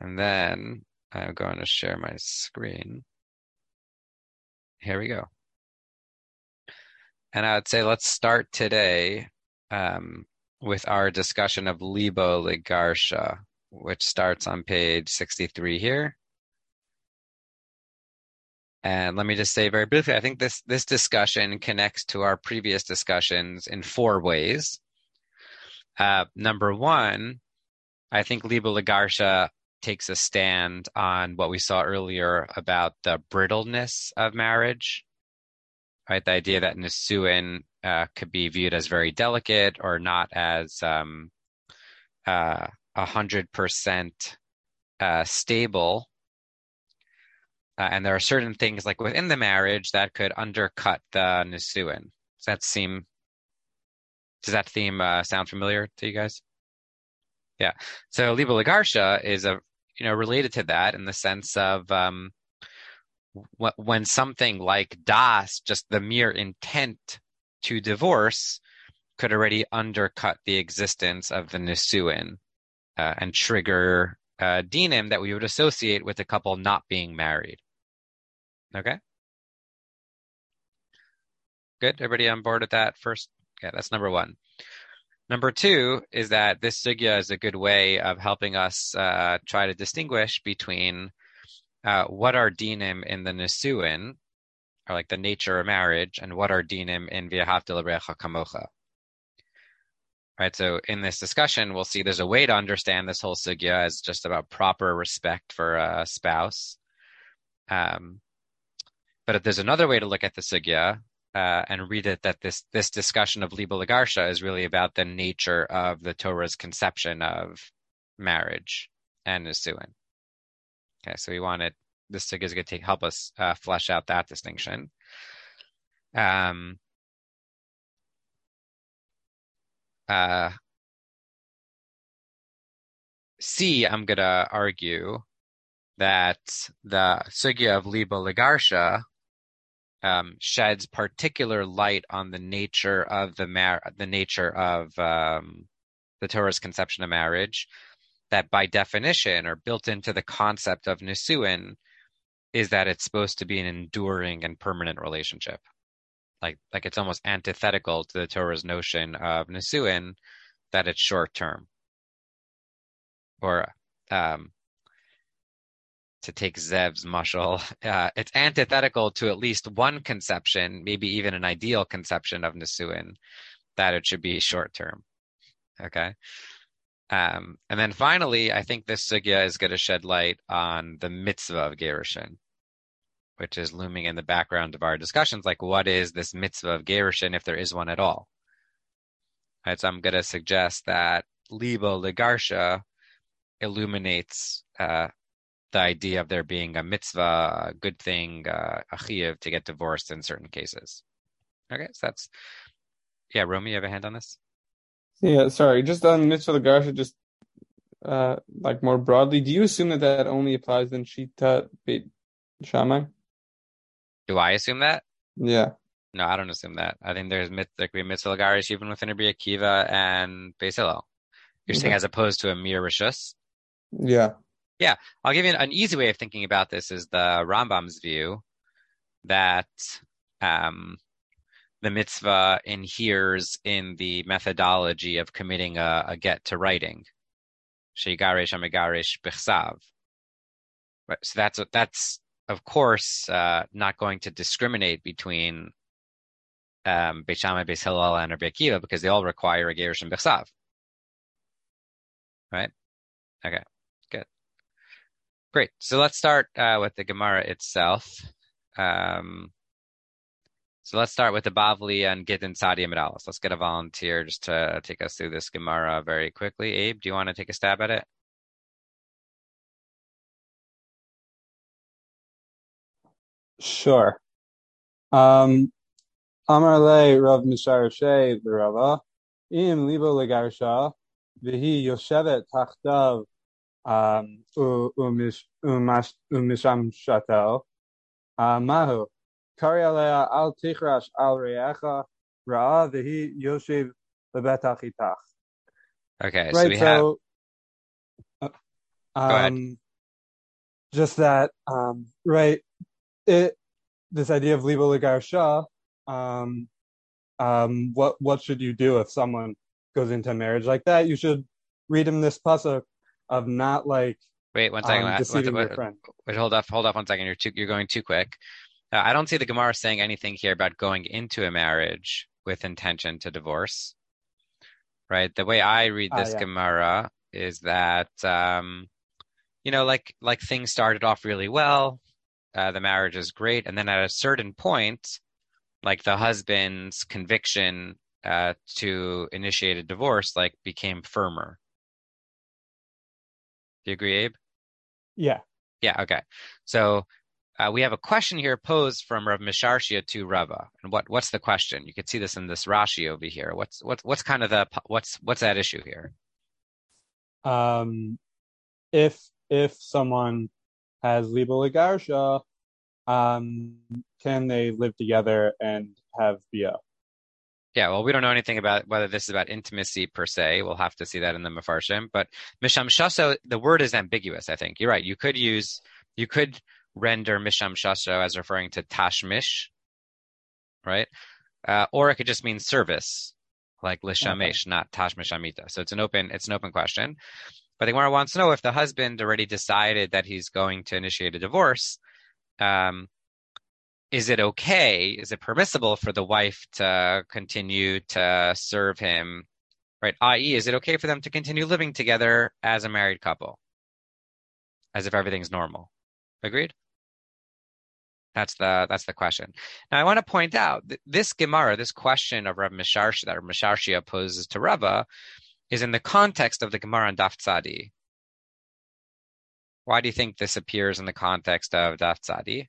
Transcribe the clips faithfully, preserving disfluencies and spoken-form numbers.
And then I'm going to share my screen. Here we go. And I would say let's start today um, with our discussion of Libo Ligarsha, which starts on page sixty-three here. And let me just say very briefly, I think this, this discussion connects to our previous discussions in four ways. Uh, number one, I think Libo Ligarsha takes a stand on what we saw earlier about the brittleness of marriage, right? The idea that Nisuin uh, could be viewed as very delicate or not as um, uh, one hundred percent uh, stable. Uh, and there are certain things like within the marriage that could undercut the Nisuin. Does that seem, does that theme uh, sound familiar to you guys? Yeah. So Libo Ligarsha is a, you know, related to that in the sense of um, w- when something like das, just the mere intent to divorce, could already undercut the existence of the Nisuin uh, and trigger uh, dinim that we would associate with a couple not being married. Okay? Good? Everybody on board with that first? Yeah, that's number one. Number two is that this sugya is a good way of helping us uh, try to distinguish between uh, what are dinim in the Nisuin, or like the nature of marriage, and what are dinim in V'ahavta l'recha kamocha. Right, so in this discussion, we'll see there's a way to understand this whole sugya as just about proper respect for a spouse. Um, but if there's another way to look at the sugya uh, and read it, that this this discussion of Libo Ligarsha is really about the nature of the Torah's conception of marriage and Nisuin. Okay, so we wanted this sugya is going to take, help us uh, flesh out that distinction. Um, uh, C, I'm going to argue that the sugya of Libo Ligarsha um, sheds particular light on the nature of the mar- the nature of um, the Torah's conception of marriage, that by definition or built into the concept of Nisuin is that it's supposed to be an enduring and permanent relationship. Like, like it's almost antithetical to the Torah's notion of Nisuin that it's short term. Or um, to take Zev's mashal, uh, it's antithetical to at least one conception, maybe even an ideal conception of Nisuin, that it should be short term. Okay. Um, and then finally, I think this sugya is going to shed light on the mitzvah of Gerushin, which is looming in the background of our discussions. Like, what is this mitzvah of Gerushin, if there is one at all? Right, so I'm going to suggest that Libo Ligarsha illuminates uh, the idea of there being a mitzvah, a good thing, uh, a chiyuv to get divorced in certain cases. Okay, so that's, yeah, Romy, you have a hand on this? Yeah, sorry, just on Mitzvah Garsha, just uh, like more broadly, do you assume that that only applies in Shita Beit Shammai? Do I assume that? Yeah. No, I don't assume that. I think there's mit- there could be mitzvah lagarish even within Rabbi Akiva and Beis Hillel. You're saying Okay. as opposed to a mere rishus? Yeah. Yeah, I'll give you an, an easy way of thinking about this is the Rambam's view that um, the mitzvah inheres in the methodology of committing a, a get to writing. Sheigarish amigarish bichsav. Right, so that's that's of course uh, not going to discriminate between um, Beit Shammai, Beis Hillel, and Rabbi Akiva because they all require a gerush and bichsav. Right? Okay. Good. Great. So let's start uh, with the Gemara itself. Um, so let's start with the Bavli and Gittin Sadi Amid Aleph. Let's get a volunteer just to take us through this Gemara very quickly. Abe, do you want to take a stab at it? Sure. Um, Amar le Rav Mishar Shei Rava, Im Libo Legarsha, Vihi Yoshevet Tachtav, um, Umish Umash Umisham Shatel, Mahu, Kari Alea Al Tichrash Al Reacha, Ra Vihi Yoshev Lebetachitach. Okay, so Right, we have, so uh, go ahead. um just that, um, right? It this idea of liba legarsha, um, um, what what should you do if someone goes into a marriage like that? You should read him this pasuk of not like Wait one second. um, Wait, deceiving your wait, friend. wait, hold up, hold up one second. You're too, you're going too quick. Uh, I don't see the Gemara saying anything here about going into a marriage with intention to divorce, right? The way I read Ah, this yeah. Gemara is that, um, you know, like like things started off really well, uh, the marriage is great, and then at a certain point, like the husband's conviction uh, to initiate a divorce, like became firmer. Do you agree, Abe? Yeah. Yeah. Okay. So uh, we have a question here posed from Rav Misharshia to Rava, and what what's the question? You can see this in this Rashi over here. What's what's what's kind of the what's what's that issue here? Um, if if someone has liba legarsha, um, can they live together and have bia? Yeah, well, we don't know anything about whether this is about intimacy per se. We'll have to see that in the Mefarshim. But Misham Shaso, the word is ambiguous, I think. You're right. You could use, you could render Misham Shaso as referring to Tashmish, right? Uh, or it could just mean service, like Lishamesh, Okay. not Tashmish Amita. So it's an open, it's an open question. But the Gemara wants to know if the husband already decided that he's going to initiate a divorce, um, is it okay? Is it permissible for the wife to continue to serve him, right? that is, is it okay for them to continue living together as a married couple, as if everything's normal? Agreed? That's the that's the question. Now I want to point out that this Gemara, this question of Rav Misharshia that Rav Misharshia poses to Rava, is in the context of the Gemara on Daf Tzadi. Why do you think this appears in the context of Daf Tzadi?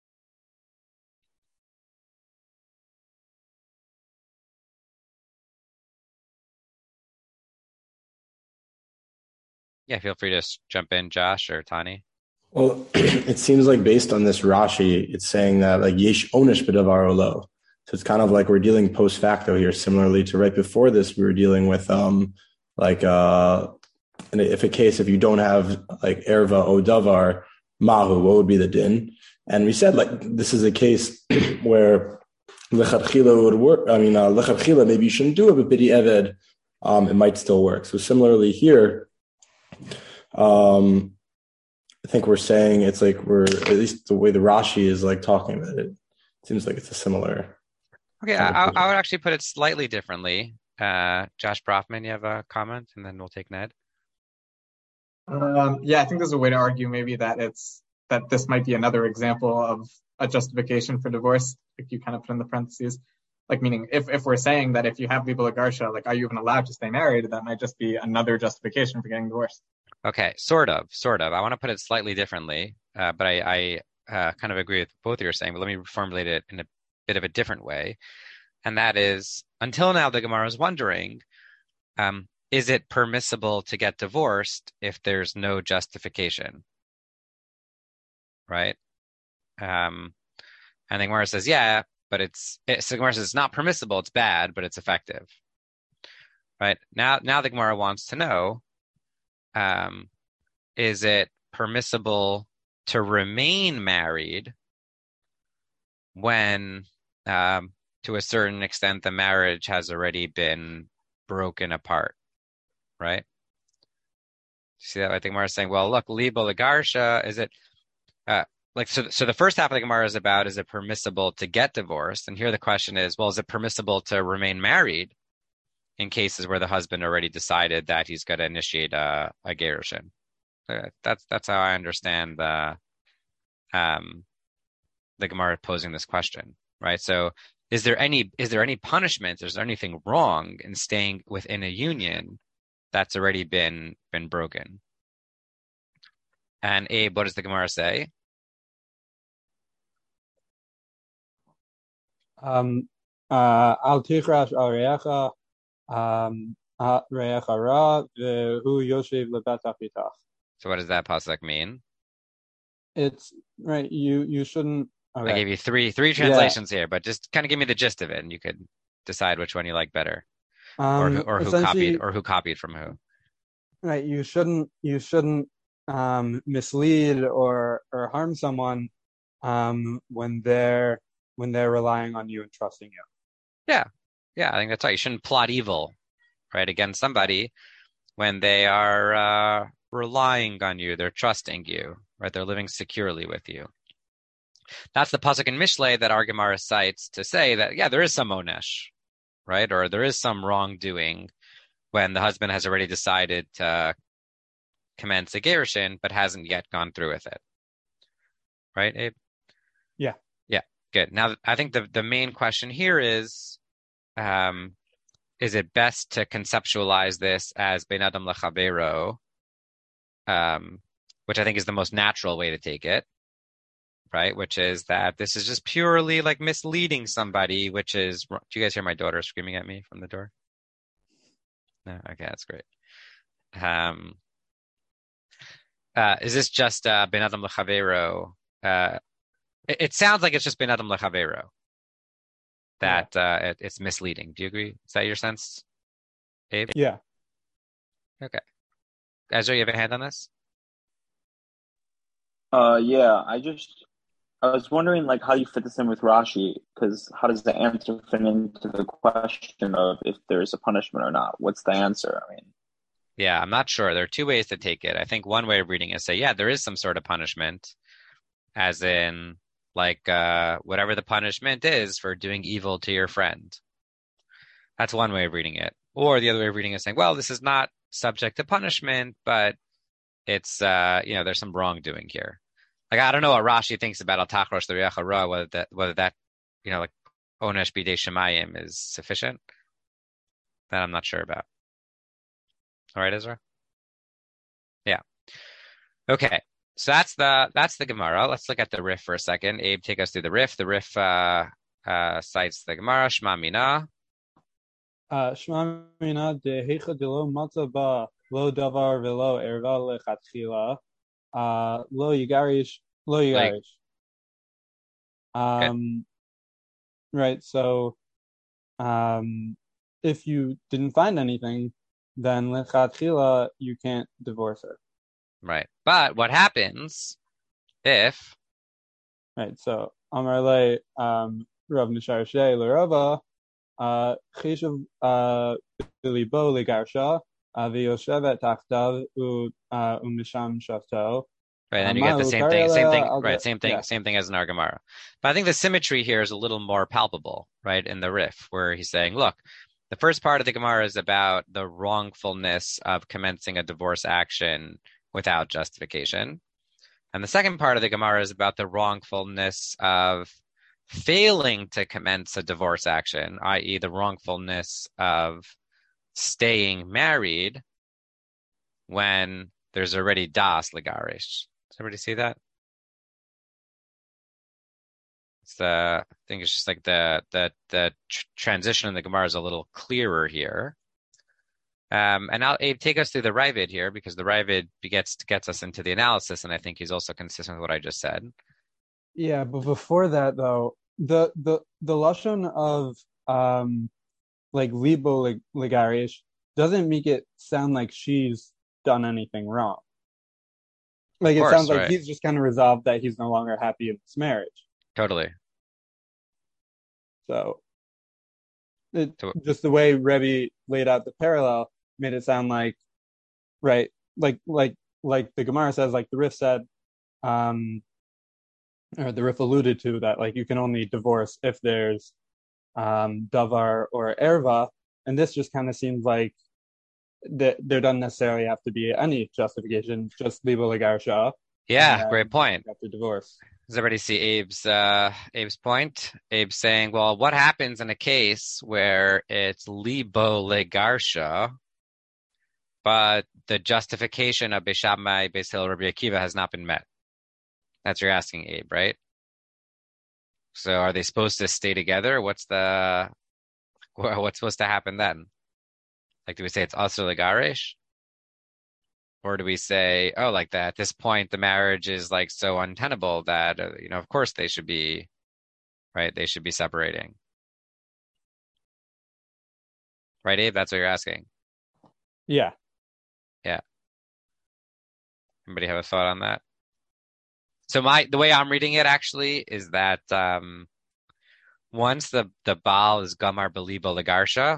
Yeah, feel free to jump in, Josh or Tani. Well, it seems like based on this Rashi, it's saying that like yesh onish b'davar olo. So it's kind of like we're dealing post facto here, similarly to right before this, we were dealing with um like uh if a case if you don't have like erva o davar mahu, what would be the din? And we said like this is a case where lechatchila would work. I mean, uh, lechatchila maybe you shouldn't do it, but bidi eved, um, it might still work. So similarly here, um. I think we're saying it's like we're at least the way the Rashi is like talking about it, it seems like it's a similar. Okay, I, I would actually put it slightly differently. Uh, Josh Brofman, you have a comment, and then we'll take Ned. Um, yeah, I think there's a way to argue maybe that it's that this might be another example of a justification for divorce, like you kind of put in the parentheses. Like meaning, if if we're saying that if you have liba legarsha, like are you even allowed to stay married? That might just be another justification for getting divorced. Okay, sort of, sort of. I want to put it slightly differently, uh, but I, I uh, kind of agree with both you're saying, but let me formulate it in a bit of a different way. And that is, until now, the Gemara is wondering, um, is it permissible to get divorced if there's no justification? Right? Um, and the Gemara says, yeah, but it's, it, so the Gemara says it's not permissible, it's bad, but it's effective. Right? Now, now the Gemara wants to know, Um, is it permissible to remain married when, um, to a certain extent, the marriage has already been broken apart, right? See that? I think Gemara is saying, well, look, liba legarsha, is it, uh, like, so, so the first half of the Gemara is about, is it permissible to get divorced? And here the question is, well, is it permissible to remain married in cases where the husband already decided that he's going to initiate a, a gerushin? Uh, that's that's how I understand the um, the Gemara posing this question, right? So, is there any is there any punishment? Is there anything wrong in staying within a union that's already been been broken? And Abe, what does the Gemara say? Um, uh, al tichrash arecha. Um, so what does that pasuk mean? It's right. You you shouldn't. Okay. I gave you three three translations yeah. here, but just kind of give me the gist of it, and you could decide which one you like better, um, or who, or who copied or who copied from who. Right. You shouldn't you shouldn't um, mislead or or or harm someone um, when they're when they're relying on you and trusting you. Yeah, yeah, I think that's right. You shouldn't plot evil, right, against somebody when they are uh, relying on you, they're trusting you, right? They're living securely with you. That's the pasuk in Mishlei that our Gemara cites to say that, yeah, there is some onesh, right? Or there is some wrongdoing when the husband has already decided to commence a gerushin, but hasn't yet gone through with it. Right, Abe? Yeah. Yeah, good. Now, I think the, the main question here is, um, is it best to conceptualize this as Ben Adam Lechavero, um, which I think is the most natural way to take it, right? Which is that this is just purely like misleading somebody, which is, do you guys hear my daughter screaming at me from the door? No, okay, that's great. Um, uh, is this just uh, Ben Adam Lechavero? Uh, it, it sounds like it's just Ben Adam Lechavero. That yeah. uh, it, it's misleading. Do you agree? Is that your sense, Abe? Yeah. Okay. Ezra, you have a hand on this? Uh, yeah. I just I was wondering like how you fit this in with Rashi, because how does the answer fit into the question of if there's a punishment or not? What's the answer? I mean, yeah, I'm not sure. There are two ways to take it. I think one way of reading it is say, yeah, there is some sort of punishment, as in. Like uh, whatever the punishment is for doing evil to your friend. That's one way of reading it. Or the other way of reading it is saying, well, this is not subject to punishment, but it's, uh, you know, there's some wrongdoing here. Like, I don't know what Rashi thinks about Al-Tachrosh the Riach Hara, whether that, whether that, you know, like, Onesh Bidei Shemayim is sufficient. That I'm not sure about. All right, Ezra? Yeah. Okay. So that's the that's the Gemara. Let's look at the Rif for a second. Abe, take us through the Rif. The Rif uh, uh, cites the Gemara. Shma Mina. Shma Mina de heicha de lo matza ba lo davar velo erva lechatchila lo yigarish lo yigarish. Um, right. So, um, if you didn't find anything, then lechatchila you can't divorce her. Right. But what happens if... Right. So, Amar le um, Rav Nishar Shei l'Rava Chishav Bilibo legarsha v'yoshevet tachtav u'misham shavto. Right, and then you get the same thing, same thing, right, same thing, yeah. same thing as in our Gemara. But I think the symmetry here is a little more palpable, right, in the Rif, where he's saying, look, the first part of the Gemara is about the wrongfulness of commencing a divorce action without justification. And the second part of the Gemara is about the wrongfulness of failing to commence a divorce action, that is the wrongfulness of staying married when there's already das legarish. Does everybody see that? It's the, I think it's just like the the the tr- transition in the Gemara is a little clearer here. Um, and I'll Abe, take us through the Ravid here, because the Ravid gets gets us into the analysis, and I think he's also consistent with what I just said. Yeah, but before that, though, the the the lashon of um, like libo legarish doesn't make it sound like she's done anything wrong. Like, course, it sounds like right. He's just kind of resolved that he's no longer happy in this marriage. Totally. So, it, so just the way Rebbe laid out the parallel made it sound like, right, like like like the Gemara says, like the Rif said, um, or the Rif alluded to that, like you can only divorce if there's um, davar or erva, and this just kind of seems like that there doesn't necessarily have to be any justification, just libo legarsha. Yeah, great point. After divorce. Does everybody see Abe's uh, Abe's point? Abe's saying, well, what happens in a case where it's libo legarsha, but the justification of Beis Shammai, Beis Hillel, Rabbi Akiva has not been met? That's what you're asking, Abe, right? So are they supposed to stay together? What's the what's supposed to happen then? Like, do we say it's asur legarish? Or do we say, oh, like that, at this point, the marriage is like so untenable that, uh, you know, of course they should be, right? They should be separating. Right, Abe? That's what you're asking. Yeah. Yeah. Anybody have a thought on that? So my the way I'm reading it actually is that um, once the the Baal is Gamar Belibo Lagarsha,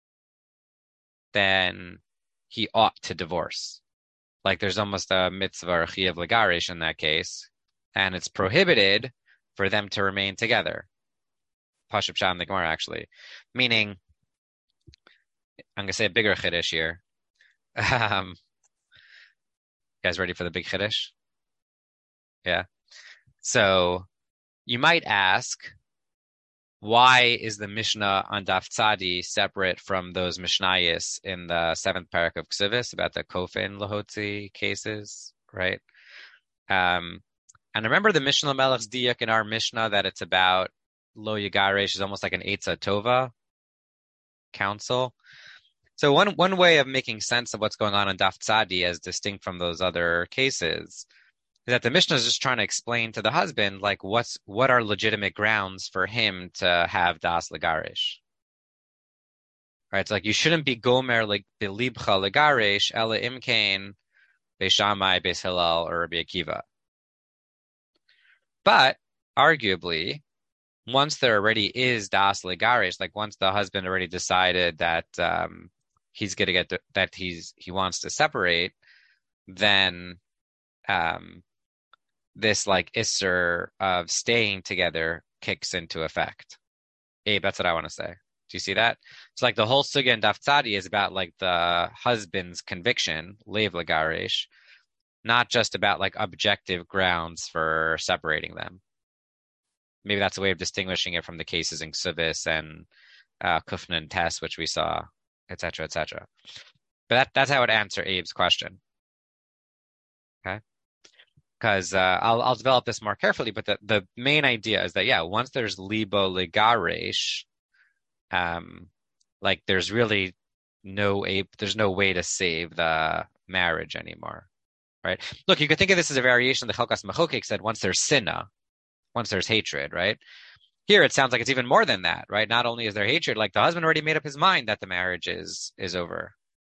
then he ought to divorce. Like there's almost a mitzvah or chiyav legarish in that case, and it's prohibited for them to remain together. Pashup Sham the Gemara actually, meaning I'm gonna say a bigger chiddush here. Um, you guys ready for the big chiddush? Yeah. So you might ask, why is the Mishnah on Daf Tzadi separate from those Mishnayos in the seventh parak of Ksivis about the Kofin Lahotzi cases, right? Um, and remember the Mishnah Melech's diak in our Mishnah that it's about Lo Yagaresh is almost like an Eitzah Tova counsel. So one one way of making sense of what's going on in Daf Tzadi as distinct from those other cases is that the Mishnah is just trying to explain to the husband, like, what's what are legitimate grounds for him to have das legarish. Right? It's like you shouldn't be gomer like belibcha legarish, ela imkain, beishamai, beis Hillel, or Rabbi Akiva. But arguably, once there already is das legarish, like once the husband already decided that um, he's going to get the, that he's he wants to separate, then um, this like isser of staying together kicks into effect. Abe, that's what I want to say. Do you see that? It's like the whole sugya in Daf Tzadi is about like the husband's conviction, leiv legarish, not just about like objective grounds for separating them. Maybe that's a way of distinguishing it from the cases in Ksivis and uh, Kufna and Tess, which we saw, et cetera, et cetera. But that, that's how I would answer Abe's question. Okay? Because uh, I'll I'll develop this more carefully, but the, the main idea is that, yeah, once there's libo legaresh, um, like there's really no Abe, there's no way to save the marriage anymore, right? Look, you could think of this as a variation of the Chalkas Machokek said once there's sinna, once there's hatred, right? Here it sounds like it's even more than that, right? Not only is there hatred, like the husband already made up his mind that the marriage is is over,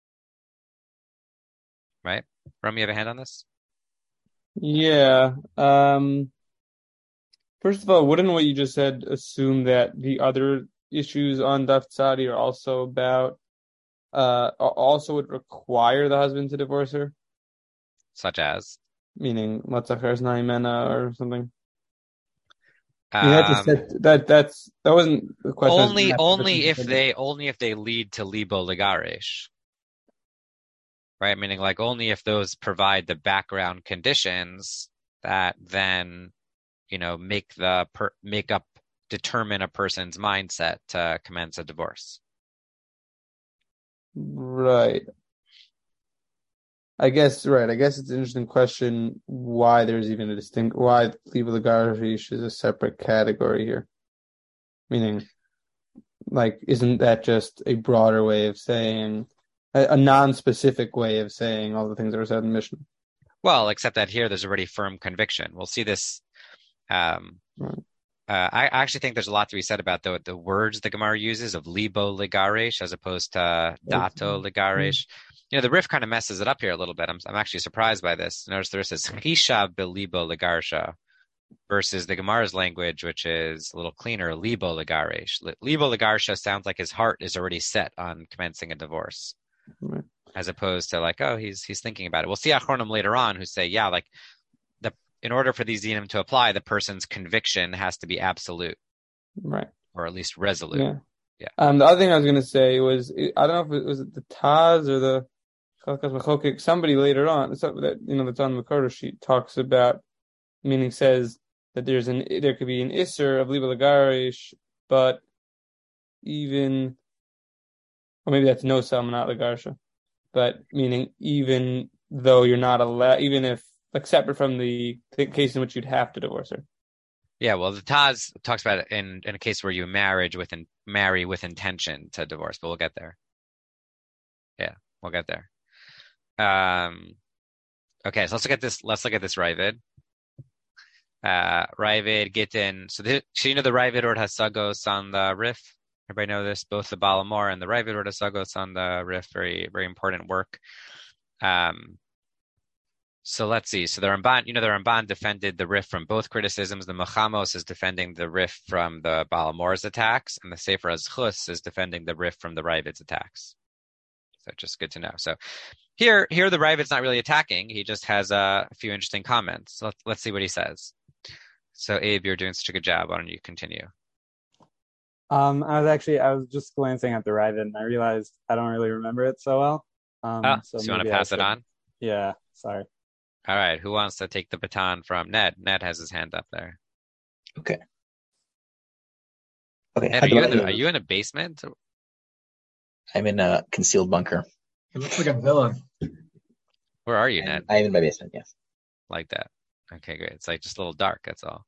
right? Ram, you have a hand on this? Yeah. Um, first of all, wouldn't what you just said assume that the other issues on Daf Tzadi are also about, uh, also would require the husband to divorce her? Such as? Meaning, Matzachar Naimena or something? Um, I mean, that just said, that that's that wasn't the question. Only, only if they, only if they lead to libo legaresh. Right, meaning like only if those provide the background conditions that then, you know, make the per, make up determine a person's mindset to commence a divorce. Right. I guess right. I guess it's an interesting question why there's even a distinct why libo legarish is a separate category here. Meaning, like, isn't that just a broader way of saying? A, a non-specific way of saying all the things that were said in the Mishnah. Well, except that here there's already firm conviction. We'll see this. Um, right. uh, I, I actually think there's a lot to be said about the the words the Gemara uses of libo legaresh as opposed to dato legaresh. Mm-hmm. You know, the Rif kind of messes it up here a little bit. I'm I'm actually surprised by this. Notice there says chisha belibo legarsha versus the Gemara's language, which is a little cleaner, libo legaresh. Libo legarsha sounds like his heart is already set on commencing a divorce. Right. As opposed to like, oh, he's he's thinking about it. We'll see Achronim later on who say, yeah, like the in order for these dinim to apply, the person's conviction has to be absolute, right, or at least resolute. Yeah. Yeah. Um, the other thing I was going to say was, I don't know if it was it the Taz or the Chalkas Machokek. Somebody later on, that you know that's on the Makar sheet talks about, meaning says that there's an there could be an isser of libo legarish, but even. Or maybe that's no salmon, not legarsha, but meaning even though you're not allowed, even if like separate from the case in which you'd have to divorce her. Yeah, well, the Taz talks about it in, in a case where you marriage with in, marry with intention to divorce, but we'll get there. Yeah, we'll get there. Um, okay, so let's look at this. Let's look at this Ravid. Uh, Ravid Gittin. So, this, so you know the Ravid or Hasagos on the Rif. Everybody know this, both the Balamor and the Ravid or Hasagos on the Rif, very, very important work. Um, So let's see. So the Ramban, you know, the Ramban defended the Rif from both criticisms. The Mechamos is defending the Rif from the Baal Mor's attacks, and the Sefer Azchus is defending the Rif from the Ravid's attacks. So just good to know. So here, here the Ravid's not really attacking. He just has uh, a few interesting comments. So let's, let's see what he says. So Abe, you're doing such a good job. Why don't you continue? Um, I was actually, I was just glancing at the Ravid, and I realized I don't really remember it so well. Um, oh, so, so you want to maybe I pass it should- on? Yeah, sorry. All right. Who wants to take the baton from Ned? Ned has his hand up there. Okay. Okay. Ned, are you, in the, Hadronim. are you in a basement? I'm in a concealed bunker. He looks like a villain. Where are you, I'm, Ned? I'm in my basement, yes. Like that. Okay, great. It's like just a little dark. That's all.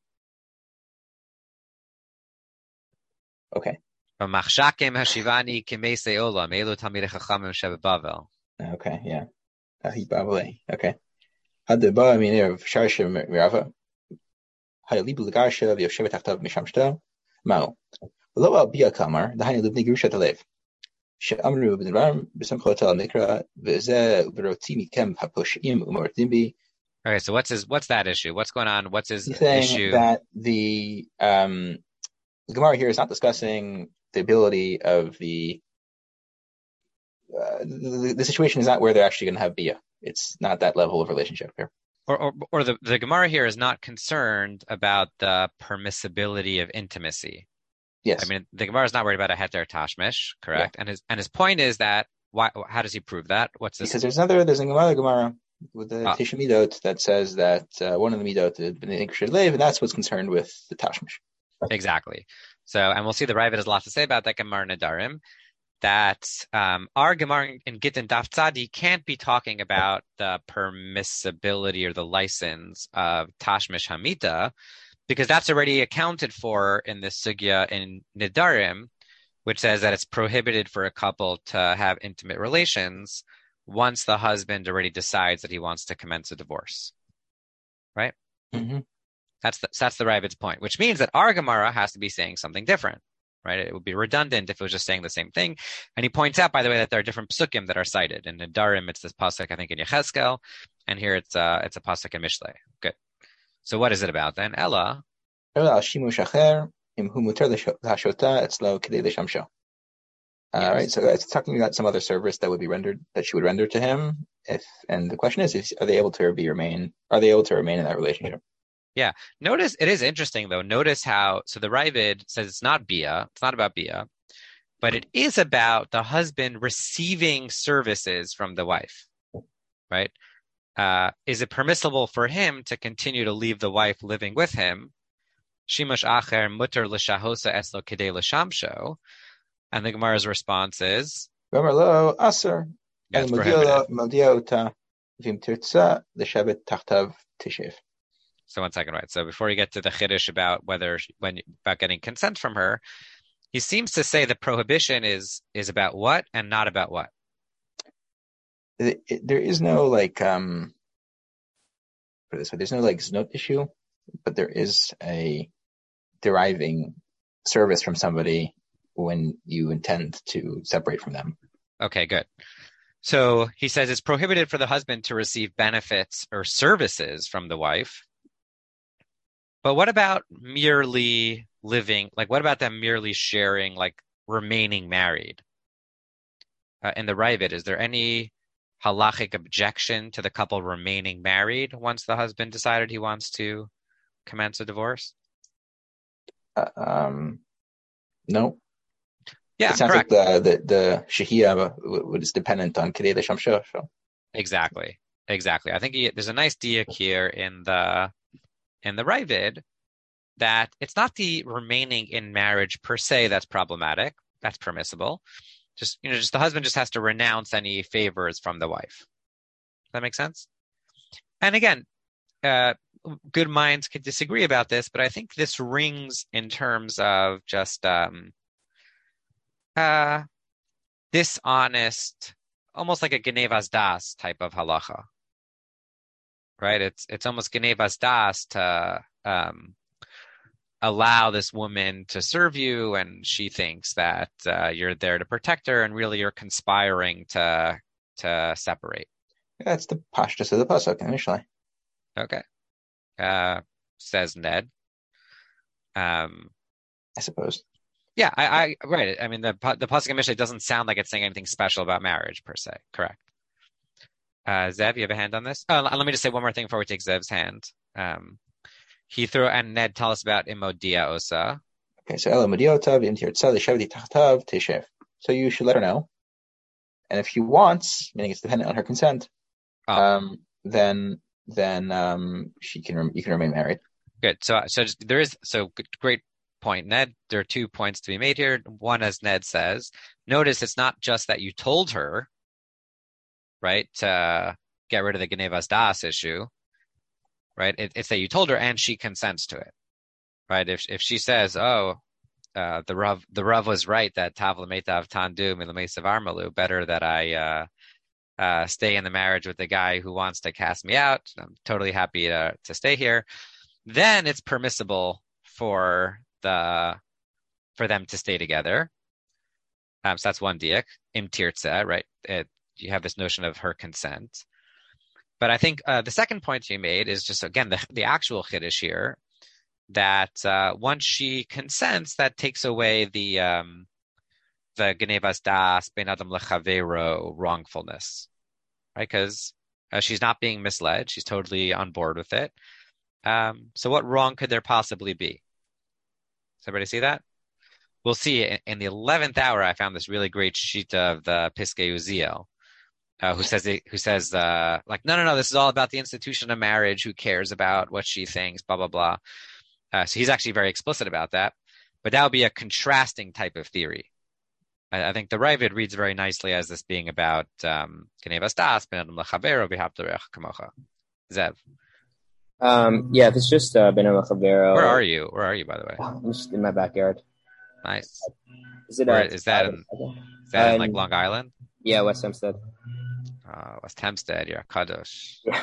Okay. Machshakim hashivani kimesei olam elu talmidei chachamim shebebavel. Okay, yeah. Ahi Babale. Okay. Hadba Minev Sharsha Mirava. Hayalibu Lagarsha, the Yoshevet Achtav Mishamshta. Mao. Lo al Bia Kamar, the Hani Libni Grusha Talev. Shamru bin Ram, Bisam Hotel Mikra, Vize Uberotimi Kem Hapushim Umar Dimbi. Okay, so what's his what's that issue? What's going on? What's his He's saying issue? that the um the Gemara here is not discussing the ability of the uh, the, the situation is not where they're actually going to have Bia. It's not that level of relationship here. Or, or, or the, the Gemara here is not concerned about the permissibility of intimacy. Yes. I mean, the Gemara is not worried about a heter tashmish, correct? Yeah. And his and his point is that why? How does he prove that? What's this? Because there's another there's another Gemara with the ah. Tisha Midot that says that uh, one of the Midot is B'nei should live, and that's what's concerned with the tashmish. Exactly. So, and we'll see the Ravid has a lot to say about that Gemara Nadarim. That um, our Gemara in Gittin Daf Tzadi can't be talking about the permissibility or the license of Tashmish Hamita, because that's already accounted for in this sugya in Nidarim, which says that it's prohibited for a couple to have intimate relations once the husband already decides that he wants to commence a divorce. Right? Mm-hmm. That's the, that's the Ravid's point, which means that our Gemara has to be saying something different. Right, it would be redundant if it was just saying the same thing. And he points out, by the way, that there are different psukim that are cited. In Nedarim, it's this pasuk, I think, in Yechezkel, and here it's uh, it's a pasuk in Mishlei. Good. So what is it about then? Ella. All right, so it's talking about some other service that would be rendered, that she would render to him. If and the question is, is are they able to be remain? Are they able to remain in that relationship? Yeah. Notice, it is interesting though. Notice how, so the Ravid says it's not Bia, it's not about Bia, but it is about the husband receiving services from the wife, right? Uh, is it permissible for him to continue to leave the wife living with him? Shimush acher mutter l'shahosa eslo kedei l'shamsho. And the Gemara's response is? Lo aser. Yeah, it's prohibited. So one second, right? So before you get to the chiddush about whether when about getting consent from her, he seems to say the prohibition is is about what and not about what. It, it, there is no like um. Put it this way, there's no like znot issue, but there is a deriving service from somebody when you intend to separate from them. Okay, good. So he says it's prohibited for the husband to receive benefits or services from the wife. But what about merely living, like what about them merely sharing, like remaining married? Uh, in the Ravid, is there any halachic objection to the couple remaining married once the husband decided he wants to commence a divorce? Uh, um, no. Yeah, it sounds correct. like the, the, the shahiyah is dependent on Kedei L'Shamsho. So. Exactly, exactly. I think he, there's a nice diak here in the in the Ravid that it's not the remaining in marriage per se that's problematic. That's permissible. Just, you know, just the husband just has to renounce any favors from the wife. Does that make sense? And again, uh, good minds could disagree about this, but I think this rings in terms of just um, uh, dishonest, almost like a genevas das type of halacha. Right? It's it's almost genevas das to um, allow this woman to serve you, and she thinks that uh, you're there to protect her, and really you're conspiring to to separate. That's the pashtus of the pasuk in Mishlei. Okay. Uh, says Ned. Um, I suppose. yeah, I, I right. I mean, the the pasuk in Mishlei doesn't sound like it's saying anything special about marriage per se. Correct. Uh, Zev, you have a hand on this? Oh, let me just say one more thing before we take Zev's hand. Um, he threw and Ned tell us about imodia osa. Okay, so Ela Mudiotav Intirtsa Lishavdi Tachtav Teshev. So you should let her know. And if she wants, meaning it's dependent on her consent, Oh. um, then then um, she can you can remain married. Good. So so just, there is so great point, Ned. There are two points to be made here. One, as Ned says, notice it's not just that you told her, right, to get rid of the Genevas Das issue, right? It, it's that you told her and she consents to it, right? If if she says, oh, uh, the Rav the Rav was right that Tav Lametav Tandu Milamesav Armalu, better that I uh, uh, stay in the marriage with the guy who wants to cast me out. I'm totally happy to to stay here. Then it's permissible for the for them to stay together. Um, so that's one diak, im tirtza, right? It, you have this notion of her consent. But I think uh, the second point you made is just, again, the, the actual chiddush here, that uh, once she consents, that takes away the um, the genevas das ben adam lechavero wrongfulness, right? Because uh, she's not being misled; she's totally on board with it. Um, so, what wrong could there possibly be? Does everybody see that? We'll see in, in the eleventh hour. I found this really great sheet of the Piskei Uziel, uh, who says who says uh, like, no, no, no, this is all about the institution of marriage. Who cares about what she thinks? Blah blah blah. Uh, so he's actually very explicit about that. But that would be a contrasting type of theory. I, I think the Ravid reads very nicely as this being about Genevas das ben adam lechavero v'haptarech kamocha. Zev. Um, yeah, if it's just uh, Ben Chavero. Where are you? Where are you, by the way? I'm just in my backyard. Nice. Is it? Where, uh, is that in? Is that uh, in like Long Island? Yeah, West Hempstead. Uh, West Hempstead, yeah, Kadosh. Yeah.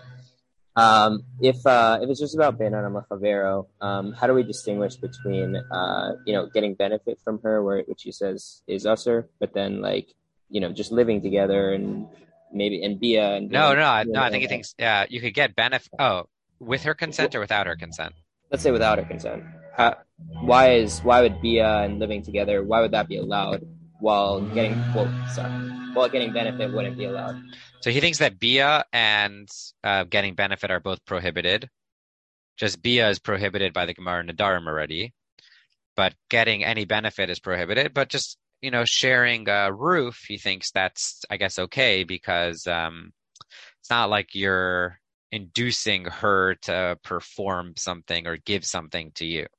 Um, if uh, if it's just about Ben Chavero, um, how do we distinguish between uh, you know, getting benefit from her, where which he says is usher, but then like, you know, just living together and maybe and Bia and no, doing, no, doing no. I think he thinks uh, you could get benefit. Oh. With her consent or without her consent? Let's say without her consent. How, why is why would Bia and living together? Why would that be allowed while getting well, sorry, while getting benefit wouldn't be allowed? So he thinks that Bia and uh, getting benefit are both prohibited. Just Bia is prohibited by the Gemara Nadarim already, but getting any benefit is prohibited. But just you know, sharing a roof, he thinks that's I guess okay because um, it's not like you're inducing her to perform something or give something to you.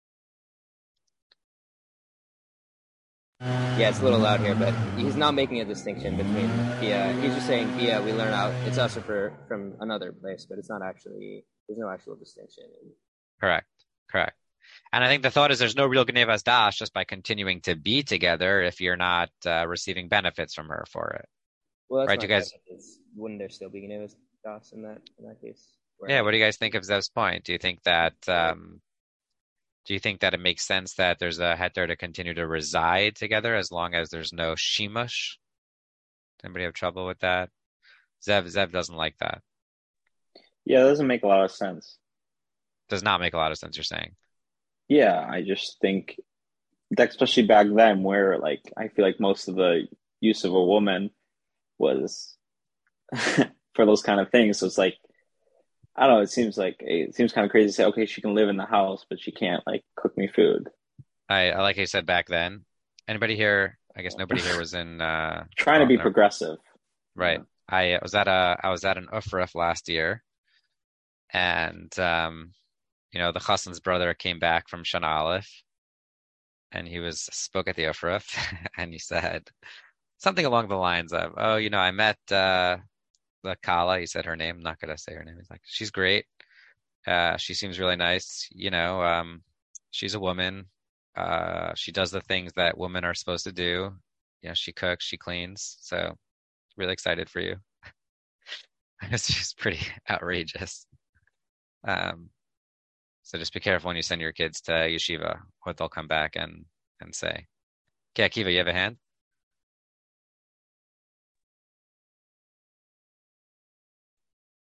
Yeah, it's a little loud here, but he's not making a distinction between Bia. He's just saying Bia, we learn out it's us for from another place, but it's not actually, there's no actual distinction. Correct, correct. And I think the thought is there's no real Genevas Das just by continuing to be together if you're not uh, receiving benefits from her for it. Well, that's right, you guys. Wouldn't there still be Genevas Das in that in that case? Where yeah, what do you guys think of Zev's point? Do you think that um, do you think that it makes sense that there's a heter to continue to reside together as long as there's no shimush? Does anybody have trouble with that? Zev Zev doesn't like that. Yeah, that doesn't make a lot of sense. Does not make a lot of sense, you're saying. Yeah, I just think that especially back then where like I feel like most of the use of a woman was for those kind of things. So it's like, I don't know, it seems like it seems kind of crazy to say, okay, she can live in the house, but she can't like cook me food. I, I like how you said back then. Anybody here? I guess nobody here was in uh trying to be progressive. Right. Yeah. I was at a I was at an Ufruf last year, and um you know, the Chassan's brother came back from Shana Aleph, and he was spoke at the Ufruf, and he said something along the lines of, oh, you know, I met uh the Kala, he said her name, I'm not gonna say her name. He's like, she's great. Uh, she seems really nice. You know, um, she's a woman. Uh, she does the things that women are supposed to do. You know, she cooks, she cleans. So really excited for you. It's just pretty outrageous. Um, so just be careful when you send your kids to yeshiva, what they'll come back and, and say. Okay, Akiva, you have a hand?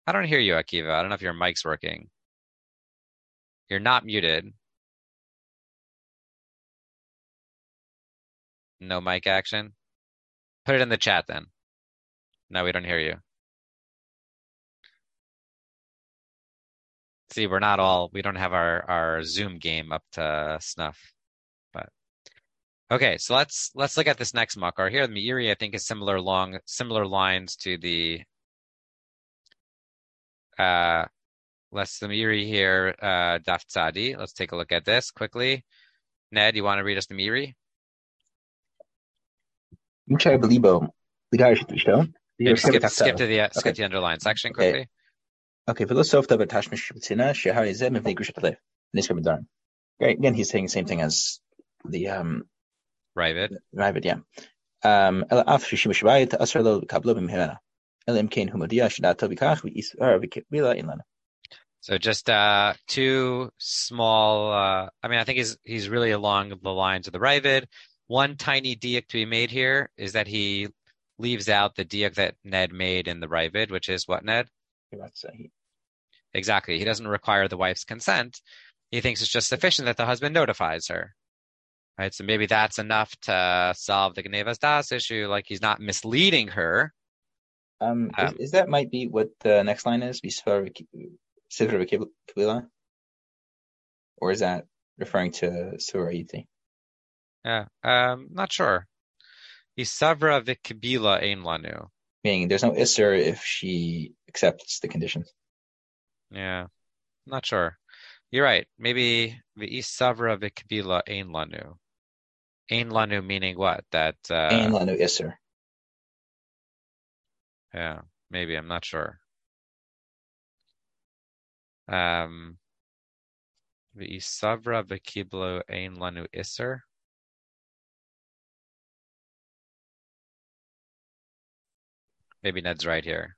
I don't hear you, Akiva. I don't know if your mic's working. You're not muted. No mic action. Put it in the chat then. No, we don't hear you. See, we're not all, we don't have our, our Zoom game up to snuff. But okay, so let's let's look at this next makar here. The Meiri, I think, is similar long similar lines to the uh let's the Meiri here, uh Daf Tzadi. Let's take a look at this quickly. Ned, you want to read us the Meiri? Maybe skip, skip to the uh, skip okay. to the underlined section quickly. Okay, philosoph of Tashmish B'tzina, Shehari Zeh Mivnei Grushat Lev. Niskar B'darim. Right, again, he's saying the same thing as the um, Ravid. Ravid, yeah. Um, Ela Af Shishim Shvayit Asar Lo Kablo B'Mehera. Ela Imkein Humodia Shadato B'Kach V'Isar V'Kibila Inlana. So just uh, two small. Uh, I mean, I think he's he's really along the lines of the Ravid. One tiny diak to be made here is that he leaves out the diak that Ned made in the Ravid, which is what, Ned? Exactly. He doesn't require the wife's consent. He thinks it's just sufficient that the husband notifies her. Right? So maybe that's enough to solve the Gnevas Das issue. Like he's not misleading her. Um, um is, is that might be what the next line is? Or is that referring to Surah Yiti? Yeah, um, not sure. Isavra v'kibila ein lanu. Meaning there's no Isser if she accepts the conditions. Yeah, not sure. You're right. Maybe v'isavra v'kibila ein lanu. Ein lanu meaning what? That uh, ein lanu Isser. Yeah, maybe. I'm not sure. Um, v'isavra v'kiblo ein lanu Isser. Maybe Ned's right here.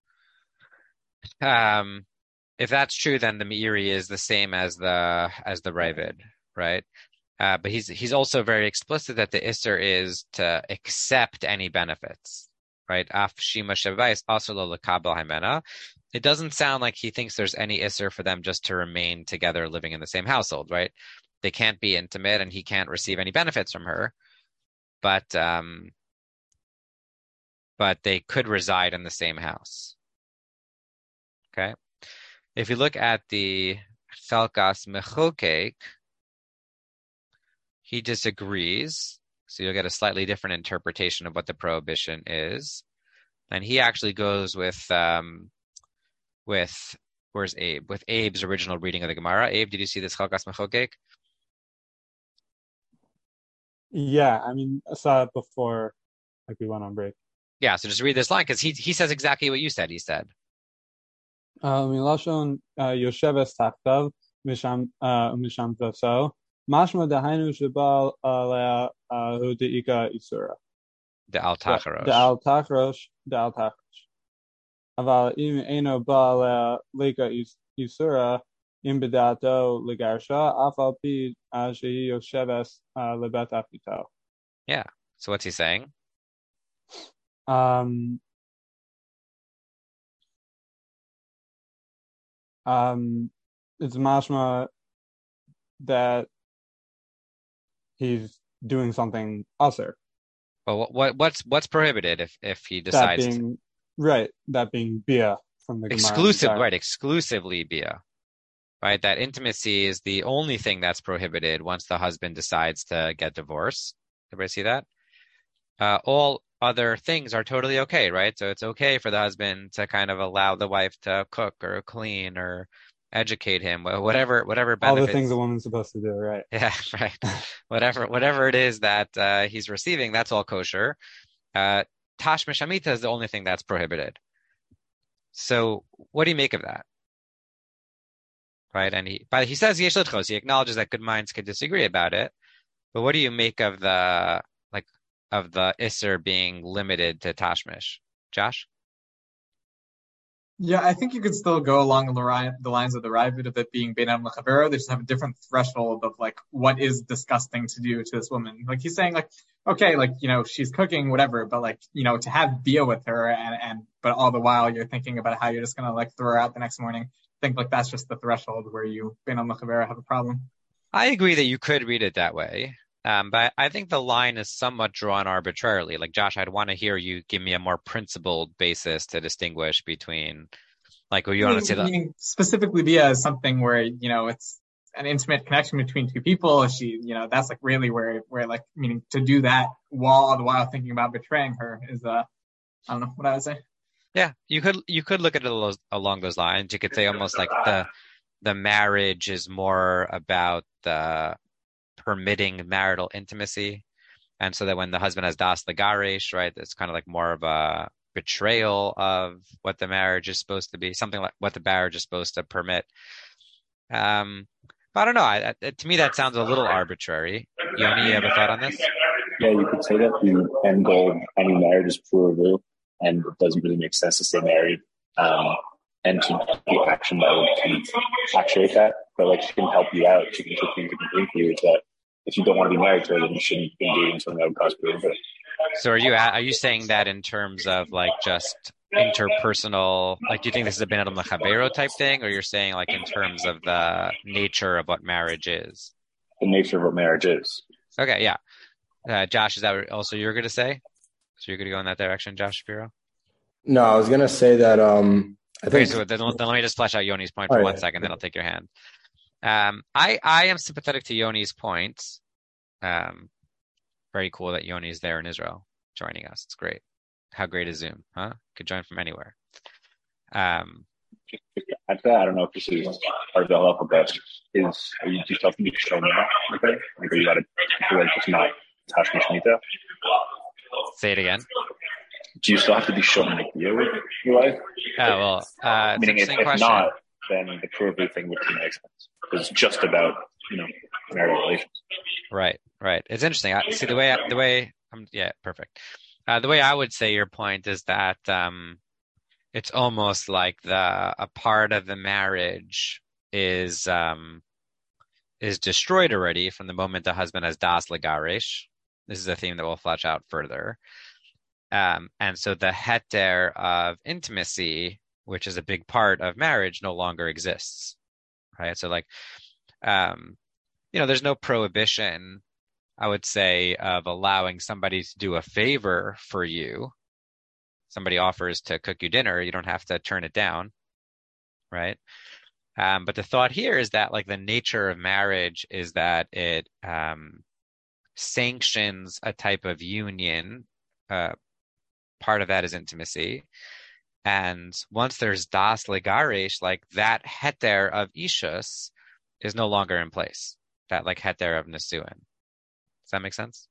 Um, if that's true, then the Meiri is the same as the as the Ravid, right? Uh, but he's he's also very explicit that the Isser is to accept any benefits, right? Af shima shavais asolo lekabel haimena. It doesn't sound like he thinks there's any Isser for them just to remain together, living in the same household, right? They can't be intimate, and he can't receive any benefits from her. But um. but they could reside in the same house. Okay? If you look at the Chelkas Mechokek, he disagrees, so you'll get a slightly different interpretation of what the prohibition is. And he actually goes with, um, with where's Abe? With Abe's original reading of the Gemara. Abe, did you see this Chelkas Mechokek? Yeah, I mean, I saw it before, like we went on break. Yeah, so just read this line because he he says exactly what you said. He said, "Milashon Yosheves Tachtav Misham Misham Vaso Mashma Dahainu Shabal Alea Hudeika Isura." The Al Tachrosh. The Al Tachrosh. The Al Tachrosh. Aval im eno ba alea leka Isura im bedato legarsha afal pi shehi Yosheves lebet afito. Yeah. So what's he saying? Um, um, it's mashma that he's doing something usher. Well, what, what what's what's prohibited if if he decides that being, right? That being bia from the exclusive, Gemara. right? Exclusively bia, right? That intimacy is the only thing that's prohibited once the husband decides to get divorced. Everybody see that? Uh, all other things are totally okay, right? So it's okay for the husband to kind of allow the wife to cook or clean or educate him, whatever, whatever benefits. All the things a woman's supposed to do, right? Yeah, right. whatever, whatever it is that uh, he's receiving, that's all kosher. Uh, Tashmish Amita is the only thing that's prohibited. So what do you make of that? Right, and he, but he says yesh lidchos. He acknowledges that good minds could disagree about it. But what do you make of the like of the Isser being limited to Tashmish? Josh? Yeah, I think you could still go along the, ri- the lines of the Ravid of it being Beinam Lechavero. They just have a different threshold of like what is disgusting to do to this woman. Like he's saying, like, okay, like you know she's cooking whatever, but like you know to have Bia with her and and but all the while you're thinking about how you're just gonna like throw her out the next morning. I think like that's just the threshold where you Beinam Lechavero have a problem. I agree that you could read it that way. Um, but I think the line is somewhat drawn arbitrarily. Like, Josh, I'd want to hear you give me a more principled basis to distinguish between, like, what you meaning, want to say. Meaning that... specifically Bia is something where, you know, it's an intimate connection between two people. She, you know, that's like really where, where like, meaning to do that while all the while thinking about betraying her is, uh, I don't know what I would say. Yeah, you could, you could look at it along those lines. You could say almost like the, the marriage is more about the permitting marital intimacy, and so that when the husband has das legaresh, right, it's kind of like more of a betrayal of what the marriage is supposed to be, something like what the marriage is supposed to permit. Um, but I don't know. I, I, to me, that sounds a little arbitrary. Yoni, you have a thought on this? Yeah, you could say that the end goal of any marriage is puravu, and it doesn't really make sense to stay married. Um, and to do action that would actuate that, but like she can help you out. She can take things that can for you that if you don't want to be married to her, then you shouldn't be doing something that would cause puravu. So are you are you saying that in terms of like just interpersonal, like do you think this is a Ben Adam Lechavero type thing, or you're saying like in terms of the nature of what marriage is? The nature of what marriage is. Okay, yeah. Uh, Josh, is that also you're going to say? So you're going to go in that direction, Josh Shapiro? No, I was going to say that um, I think... Okay, so then, then let me just flesh out Yoni's point for oh, one yeah. second, then I'll take your hand. Um, I, I am sympathetic to Yoni's point. Um, very cool that Yoni is there in Israel joining us. It's great. How great is Zoom, huh? Could join from anywhere. Um, I don't know if this is part of the halacha, but is are you just talking to show now? Okay, like are you got to feel like it's not tashmish nita? Say it again. Do you still have to be shown like you with your wife? Oh well, uh, meaning if, if not, then the puravu thing would make sense. It's just about you know marital relations. Right, right. It's interesting. I, see the way I, the way um, yeah, perfect. Uh, the way I would say your point is that um, it's almost like the a part of the marriage is um, is destroyed already from the moment the husband has das legaresh. This is a theme that we'll flesh out further. Um, and so the heter of intimacy, which is a big part of marriage, no longer exists. Right? So like, um, you know, there's no prohibition, I would say, of allowing somebody to do a favor for you. Somebody offers to cook you dinner, you don't have to turn it down, right? Um, but the thought here is that, like, the nature of marriage is that it um, sanctions a type of union. Uh, part of that is intimacy. And once there's das legaresh, like that heter of ishus is no longer in place. That like heter of nesuin. Does that make sense?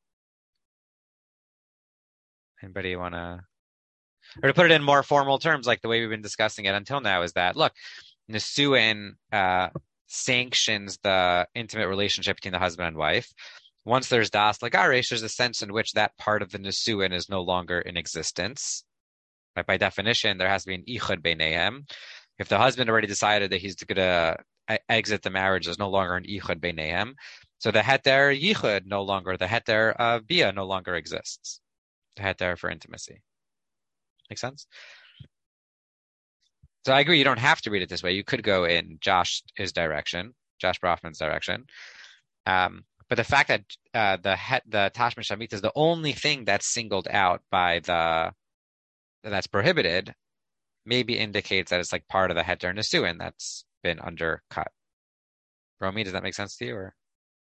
Anybody want to, or to put it in more formal terms, like the way we've been discussing it until now, is that look, nesuin uh, sanctions the intimate relationship between the husband and wife. Once there's das legaresh, there's a sense in which that part of the nesuin is no longer in existence. Like by definition, there has to be an ichud beinehem. If the husband already decided that he's going to exit the marriage, there's no longer an ichud beinehem. So the heter yichud no longer, the heter of bia no longer exists. The heter for intimacy. Make sense? So I agree, you don't have to read it this way. You could go in Josh's direction, Josh Brofman's direction. Um, but the fact that uh, the het, the tashmish shamit is the only thing that's singled out by the that's prohibited, maybe indicates that it's like part of the heter nesuin that's been undercut. Romy, does that make sense to you? Or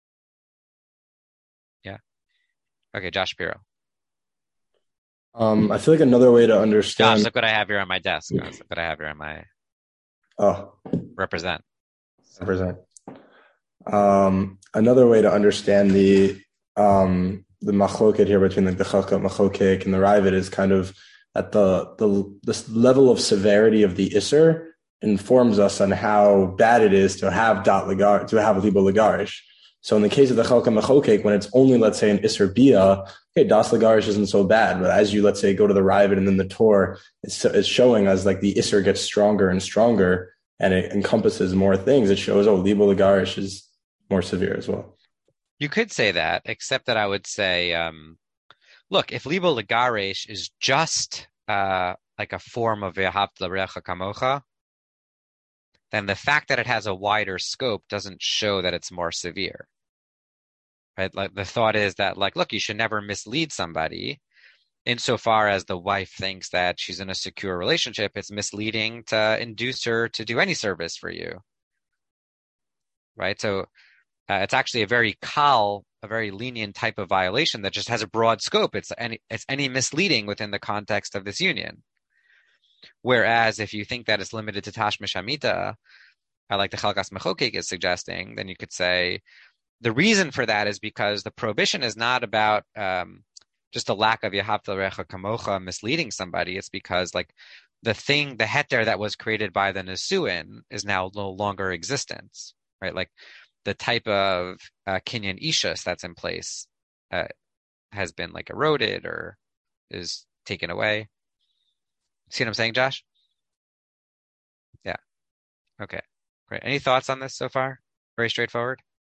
yeah, okay, Josh Shapiro. Um, I feel like another way to understand. Josh, look what I have here on my desk. Look what I have here on my. Oh, represent. Represent. Um, another way to understand the um the machloket here between like the Chacham Machokek and the Ravid is kind of at the the this level of severity of the Isser informs us on how bad it is to have dat legar to have libo legarish. So in the case of the Chalka Mechokek, when it's only, let's say, an Isser Bia, okay, Das Lagarish isn't so bad. But as you, let's say, go to the Ravid and then the Torah, it's, it's showing us like the Isser gets stronger and stronger and it encompasses more things. It shows, oh, Libo Lagarish is more severe as well. You could say that, except that I would say, um, look, if Libo Lagarish is just uh, like a form of Ve'ahavta L'Recha Kamocha, then the fact that it has a wider scope doesn't show that it's more severe. Right? Like the thought is that, like, look, you should never mislead somebody. Insofar as the wife thinks that she's in a secure relationship, it's misleading to induce her to do any service for you. Right? So uh, it's actually a very kal, a very lenient type of violation that just has a broad scope. It's any, it's any misleading within the context of this union. Whereas if you think that it's limited to Tashmish Hamita, uh, like the Chalkas Mechokek is suggesting, then you could say, the reason for that is because the prohibition is not about um, just a lack of Yehavta L'Recha Kamocha misleading somebody. It's because like the thing, the heter that was created by the Nesuin is now no longer existence, right? Like the type of uh, Kinyan Ishus that's in place uh, has been like eroded or is taken away. See what I'm saying, Josh? Yeah. Okay. Great. Any thoughts on this so far? Very straightforward.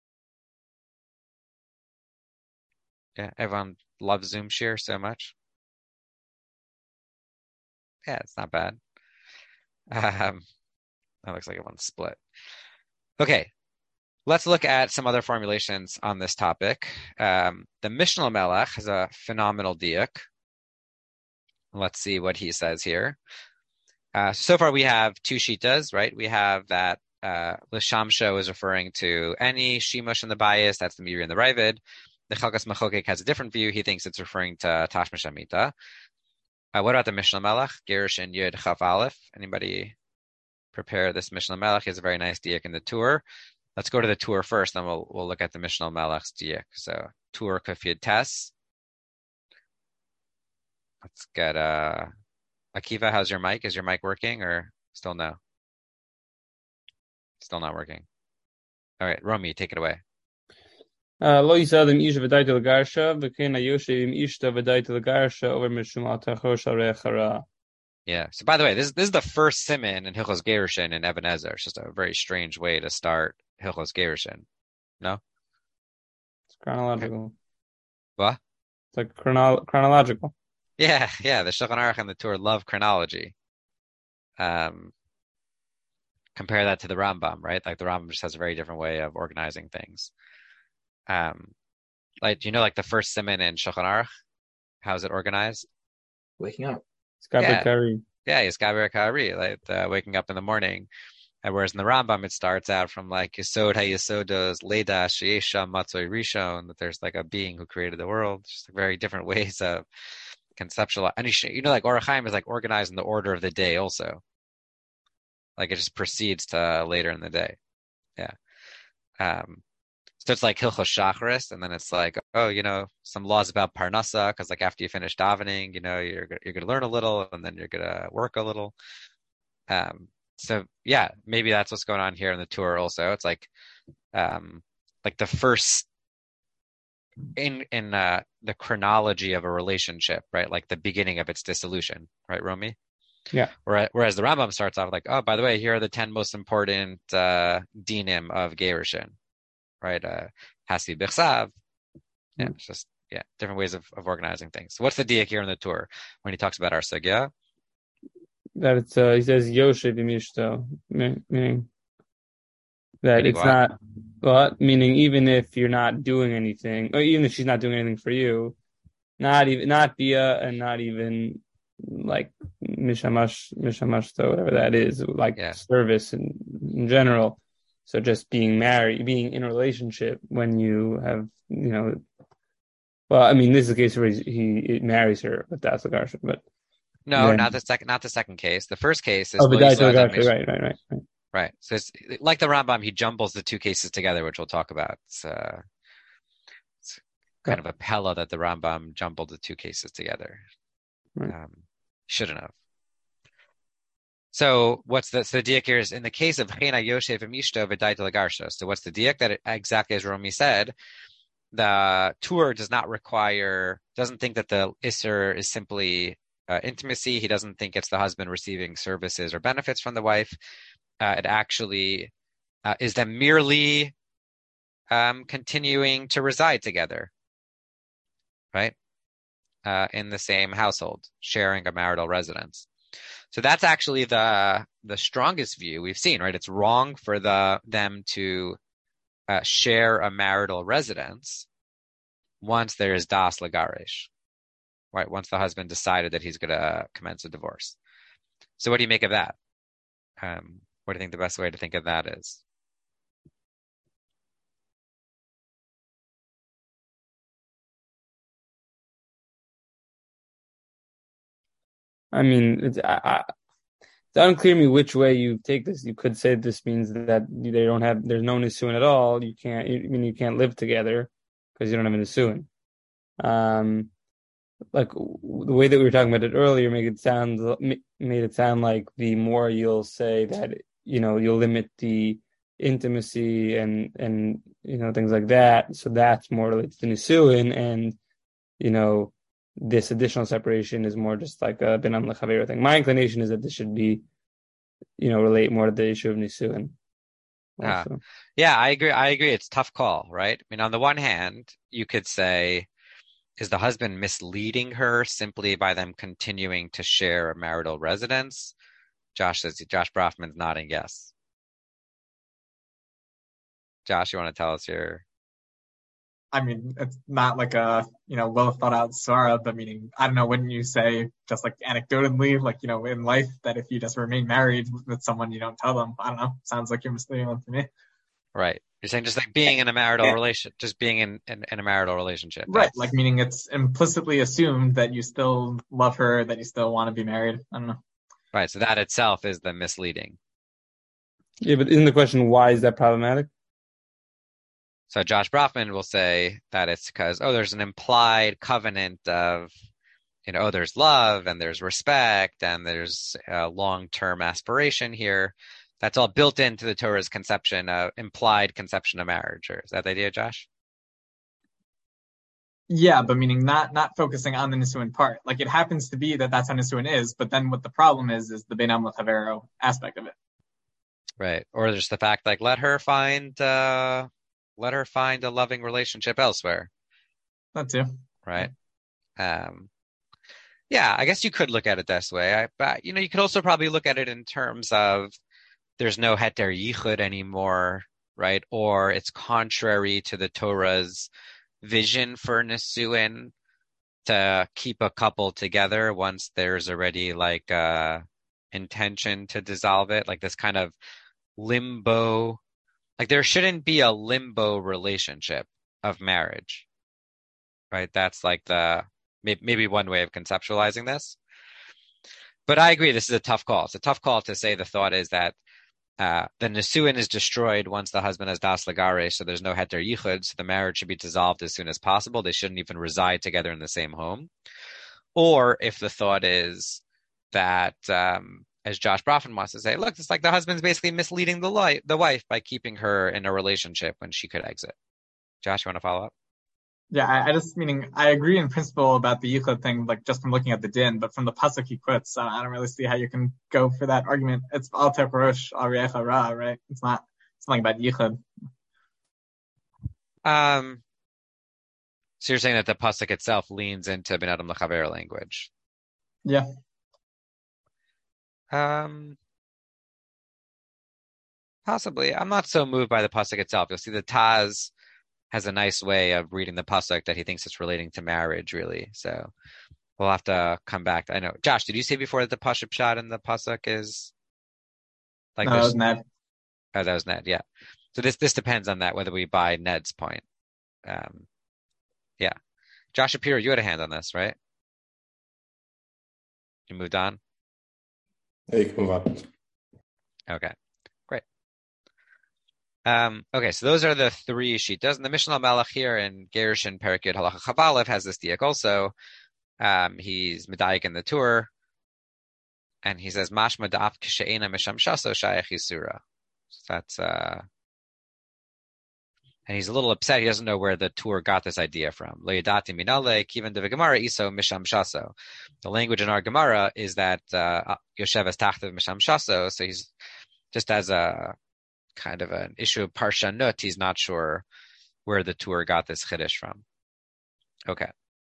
Yeah, everyone loves Zoom Share so much. Yeah, it's not bad. Um, that looks like everyone's split. Okay, let's look at some other formulations on this topic. Um, the Mishnah Melech has a phenomenal diak. Let's see what he says here. Uh, so far we have two shitas, right? We have that uh, L'Shamsho is referring to any Shimush in the bias, that's the Miri and the Ravid. The Chalkas Mechokek has a different view. He thinks it's referring to Tashmish Hamita. Uh, what about the Mishnah Melech? Gerish and Yud Chaf Aleph. Anybody prepare this Mishnah Melech? He has a very nice diak in the tour. Let's go to the tour first, then we'll we'll look at the Mishnah Melech's diak. So tour Kuf Yud Tes. Let's get uh, Akiva. How's your mic? Is your mic working or still no? Still not working. All right, Romy, take it away. Lo yisadim ish v'dayte l'garsha v'kein hayoshev im ishta v'dayte l'garsha over mishum atachos harechara. Yeah. So by the way, this this is the first siman in Hilchos Gerushin in Eben Ezer. It's just a very strange way to start Hilchos Gerushin. No? It's chronological. What? It's like chrono- chronological. Yeah, yeah. The Shulchan Aruch and the Torah love chronology. Um, compare that to the Rambam, right? Like the Rambam just has a very different way of organizing things. Um, like, you know, like the first siman in Shulchan Aruch, how is it organized? Waking up. It's Gaber Kari. Yeah, it's Gaber Kari, like uh, waking up in the morning. And whereas in the Rambam, it starts out from like Yesod HaYesodos, Leda, Sheesha, Matzoi Rishon, that there's like a being who created the world. Just like very different ways of conceptual. And you know, like Orach Chaim is like organized in the order of the day also. Like it just proceeds to later in the day. Yeah. Um, So it's like Hilchos Shacharis, and then it's like, oh, you know, some laws about Parnasa, because like after you finish davening, you know, you're you're gonna learn a little, and then you're gonna work a little. Um, so yeah, maybe that's what's going on here in the tour. Also, it's like, um, like the first in in uh, the chronology of a relationship, right? Like the beginning of its dissolution, right, Romy? Yeah. Whereas, whereas the Rambam starts off like, oh, by the way, here are the ten most important uh, dinim of Gerushin. Right, uh, has to be b'chsav. Yeah, it's just yeah, different ways of, of organizing things. So what's the diak here in the tour when he talks about our sugya? That it's uh, he says Yoshev Imishto, meaning that Meaning it's what? not well, meaning even if you're not doing anything, or even if she's not doing anything for you, not even not bia and not even like mishamash mishamashto, whatever that is, like Yeah. service in, in general. So just being married, being in a relationship when you have, you know, well, I mean, this is the case where he, he marries her with Das Lagarsha, but No, then, not the second. Not the second case. The first case is oh, Lo V'dai Yisrael Adam Lagarsha, Mish- right, right, right, right. right. So it's like the Rambam. He jumbles the two cases together, which we'll talk about. It's, uh, it's kind of a pella that the Rambam jumbled the two cases together. Right. Um, shouldn't have. So what's the so the diak here is in the case of Chena Yosef and Mishto V'daita Lagarsha. So what's the diak? That it, exactly as Romy said, the tour does not require, doesn't think that the Isser is simply uh, intimacy. He doesn't think it's the husband receiving services or benefits from the wife. Uh, it actually uh, is them merely um, continuing to reside together, right? Uh, in the same household, sharing a marital residence. So that's actually the the strongest view we've seen, right? It's wrong for the them to uh, share a marital residence once there is das lagarish, right? Once the husband decided that he's going to commence a divorce. So what do you make of that? Um, what do you think the best way to think of that is? I mean, it's, I, I, it's unclear to me which way you take this. You could say this means that they don't have, there's no nisuin at all. You can't, I mean, you can't live together because you don't have a nisuin. Um, like the way that we were talking about it earlier, made it sound made it sound like the more you'll say that, you know, you'll limit the intimacy and and you know things like that. So that's more related to nisuin, and you know. This additional separation is more just like a benam lechavero thing. My inclination is that this should be, you know, relate more to the issue of nisuin. Uh, yeah, I agree. I agree. It's a tough call, right? I mean, on the one hand, you could say, is the husband misleading her simply by them continuing to share a marital residence? Josh says, Josh Brofman's nodding yes. Josh, you want to tell us your... I mean, it's not like a, you know, well thought out Sarah, but meaning, I don't know, wouldn't you say, just like anecdotally, like, you know, in life, that if you just remain married with someone, you don't tell them? I don't know. Sounds like you're misleading them to me. Right. You're saying just like being in a marital yeah. relation, just being in, in, in a marital relationship. Right. Like, meaning it's implicitly assumed that you still love her, that you still want to be married. I don't know. Right. So that itself is the misleading. Yeah, but isn't the question, why is that problematic? So Josh Brofman will say that it's because, oh, there's an implied covenant of, you know, oh, there's love and there's respect and there's a long-term aspiration here. That's all built into the Torah's conception of implied conception of marriage. Or is that the idea, Josh? Yeah, but meaning not not focusing on the nisuin part. Like it happens to be that that's how nisuin is, but then what the problem is is the benam lechavero aspect of it. Right. Or there's the fact like let her find. Uh, Let her find a loving relationship elsewhere. That too. Right. Um, yeah, I guess you could look at it this way. I, but, you know, you could also probably look at it in terms of there's no heter yichud anymore, right? Or it's contrary to the Torah's vision for nisuin to keep a couple together once there's already like uh intention to dissolve it, like this kind of limbo. Like there shouldn't be a limbo relationship of marriage, right? That's like the, maybe one way of conceptualizing this. But I agree, this is a tough call. It's a tough call to say the thought is that uh, the nisuin is destroyed once the husband has das lagare, so there's no heter yichud, so the marriage should be dissolved as soon as possible. They shouldn't even reside together in the same home. Or if the thought is that, um, as Josh Brofman wants to say, look, it's like the husband's basically misleading the, li- the wife by keeping her in a relationship when she could exit. Josh, you want to follow up? Yeah, I, I just meaning I agree in principle about the yichud thing, like just from looking at the din, but from the pasuk he quotes, I, I don't really see how you can go for that argument. It's al teparosh al re'echa ra, right? It's not something about yichud. Um. So you're saying that the pasuk itself leans into ben adam lechaver language? Yeah. Um, possibly. I'm not so moved by the pasuk itself. You'll see the Taz has a nice way of reading the pasuk that he thinks it's relating to marriage, really. So we'll have to come back. I know. Josh, did you say before that the pasuk shot in the pasuk is like no, that was Ned. Oh, that was Ned. Yeah. So this this depends on that whether we buy Ned's point. Um, yeah. Josh Shapiro, you had a hand on this, right? You moved on. Yeah, you can move on. Okay, great. Um, okay, so those are the three shitas. And the Mishnah Melech here in Gerushin Perek Yud Halacha Chavalev has this diak also. Um, he's medayik in the tour. and he says mashma da'af kisheina misham shaso shayach yisura. That's uh, and he's a little upset. He doesn't know where the Tur got this idea from. Lo yadati minale kivan de Gemara iso misham shaso. The language in our Gemara is that uh, Yoshev is tachtav misham shaso. So he's just as a kind of an issue of parshanut. He's not sure where the Tur got this chiddush from. Okay.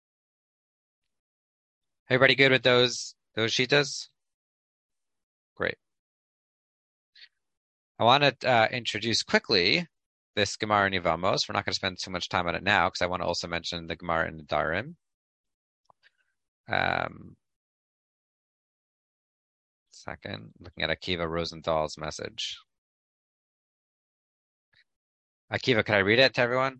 Everybody good with those those shitas? Great. I want to uh, introduce quickly this Gemara in Yevamos. We're not going to spend too much time on it now because I want to also mention the Gemara in Nedarim. Um, second, looking at Akiva Rosenthal's message. Akiva, can I read it to everyone?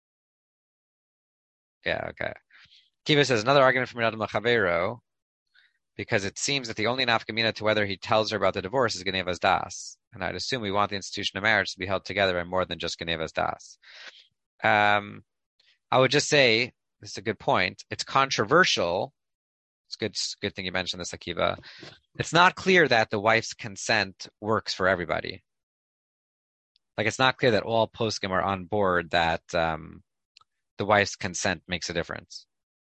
Yeah, okay. Akiva says, another argument from Adam Lechavero, because it seems that the only nafkamina to whether he tells her about the divorce is Genevas Das. And I'd assume we want the institution of marriage to be held together by more than just Genevas Das. Um, I would just say, this is a good point, it's controversial. It's good, good thing you mentioned this, Akiva. It's not clear that the wife's consent works for everybody. Like, it's not clear that all poskim are on board that um, the wife's consent makes a difference.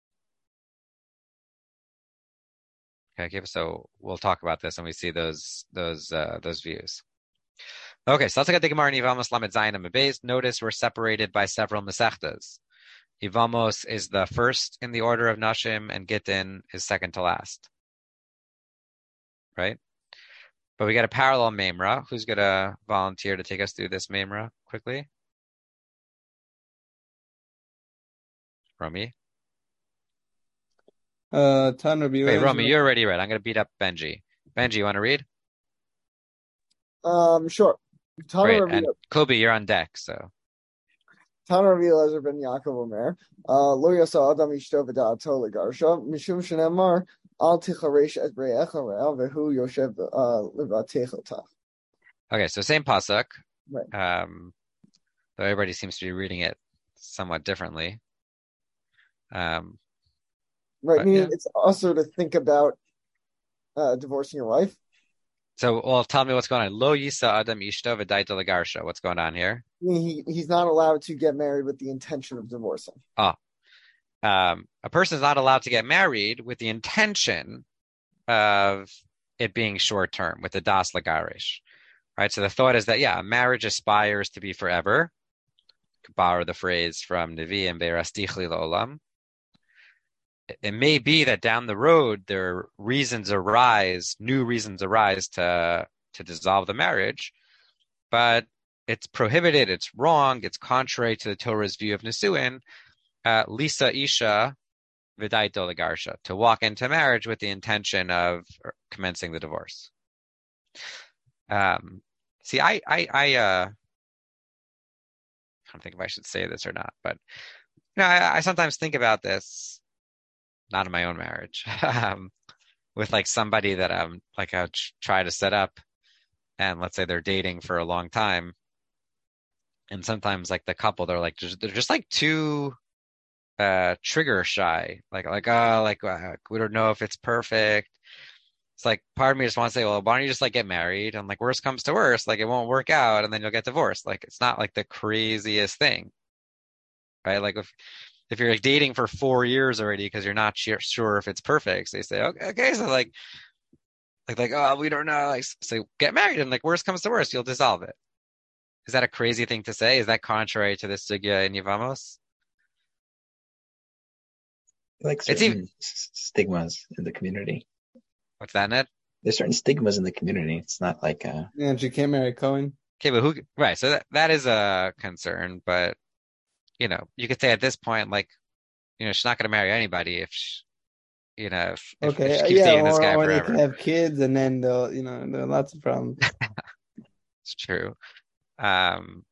Okay, so we'll talk about this when we see those those uh, those views. Okay, so let's look at the Gemara in Yevamos Lamed Zayin and Mebez. Notice we're separated by several mesechtas. Yevamos is the first in the order of Nashim, and Gittin is second to last. Right? But we got a parallel Memra. Who's going to volunteer to take us through this Memra quickly? Romy? Uh, Tan Rabbi Wait, Romy, you already read. I'm going to beat up Benji. Benji, you want to read? Um, sure. Tan Great. Rabbi- And Kobe, you're on deck, so. Tan Rabbi Elazar ben Yaakov Omer, uh, Lo yasa adam ishto v'da'ato legarsha, mishum shenemar, al ticharesh et bre'echa re'el, vehu yoshev levatech otach. Okay, so same pasuk. Right. Um, though everybody seems to be reading it somewhat differently. Um, Right, but, meaning yeah. it's also to think about uh, divorcing your wife. So, well, tell me what's going on. Lo yisa adam ishto v'daita legarsha. What's going on here? He he's not allowed to get married with the intention of divorcing. Oh, um, a person is not allowed to get married with the intention of it being short term, with the das legarish, right? So the thought is that yeah, marriage aspires to be forever. Could borrow the phrase from Nevi'im be'rastichli la'olam. It may be that down the road there reasons arise, new reasons arise to to dissolve the marriage, but it's prohibited, it's wrong, it's contrary to the Torah's view of Nisuin, uh, Lisa Isha Vidaito Legarsha, to walk into marriage with the intention of commencing the divorce. Um, see, I, I, I, uh, I don't think if I should say this or not, but you know, I, I sometimes think about this. Not in my own marriage, um, with like somebody that I'm like I try to set up, and let's say they're dating for a long time, and sometimes like the couple they're like just, they're just like too uh, trigger shy, like like oh like uh, we don't know if it's perfect. It's like part of me just wants to say, well, why don't you just like get married? And like worst comes to worst, like it won't work out, and then you'll get divorced. Like it's not like the craziest thing, right? Like if. If you're like dating for four years already because you're not sure, sure if it's perfect, so they say, okay, okay, so like, like, like, oh, we don't know, like, so get married, and like, worst comes to worst, you'll dissolve it. Is that a crazy thing to say? Is that contrary to this sugya in Yevamos? Like certain stigmas in the community. What's that, Ned? There's certain stigmas in the community. It's not like uh Yeah, and she can't marry Cohen. Okay, but who? Right, so that that is a concern, but. You know, you could say at this point, like, you know, she's not going to marry anybody if, she, you know, if, okay, if she keeps yeah, dating this or, guy or forever. they can have kids, and then they'll, you know, there are lots of problems. It's true. Um,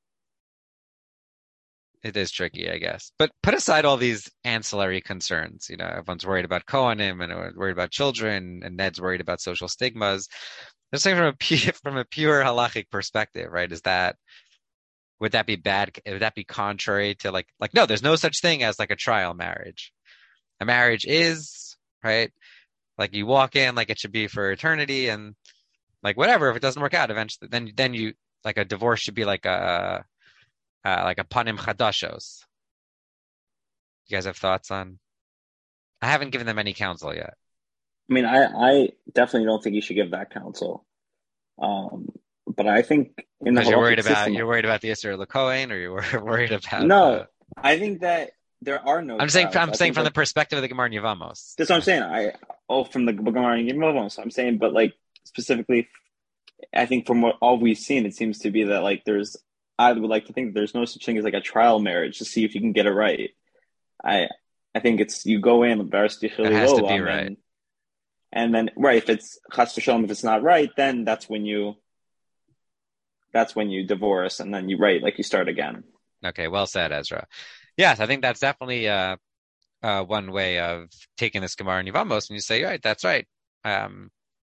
it is tricky, I guess. But put aside all these ancillary concerns. You know, everyone's worried about Kohanim and everyone's worried about children, and Ned's worried about social stigmas. Just saying from a pure, from a pure halachic perspective, right? Is that Would that be bad? Would that be contrary to like, like, no, there's no such thing as like a trial marriage. A marriage is, right, Like you walk in like it should be for eternity, and like whatever. If it doesn't work out eventually, then then you like a divorce should be like a uh, like a panim chadashos. You guys have thoughts on? I haven't given them any counsel yet. I mean, I, I definitely don't think you should give that counsel. Um, but I think in the Because you're worried halachic about system, you're worried about the Isser L'Kohen, or you're worried about no, the... I think that there are no. I'm saying trials. I'm I saying think from that, the perspective of the Gemara in Yevamos. That's what I'm saying. I oh from the Gemara in Yevamos. I'm saying, but like specifically, I think from what all we've seen, it seems to be that like there's. I would like to think that there's no such thing as like a trial marriage to see if you can get it right. I I think it's you go in. It has to be right. And, and then right, if it's chas v'shalom, if it's not right, then that's when you. That's when you divorce, and then you right, like you start again. Okay, well said, Ezra. Yes, I think that's definitely uh, uh, one way of taking this Gemara in Yevamos, and you say, right, that's right. Um,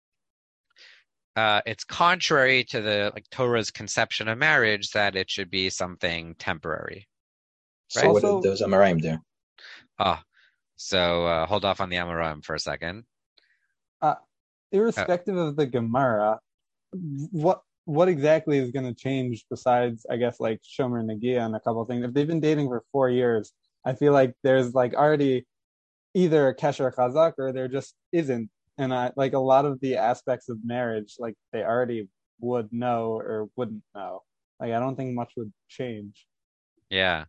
uh, it's contrary to the like Torah's conception of marriage that it should be something temporary. Right? So what did those Amoraim do? Oh, so uh, hold off on the Amoraim for a second. Uh, irrespective uh, of the Gemara, what what exactly is going to change besides, I guess, like Shomer Nagia and a couple of things? If they've been dating for four years, I feel like there's like already either a Kesher Chazak or there just isn't. And I like a lot of the aspects of marriage, like they already would know or wouldn't know. Like I don't think much would change. Yeah.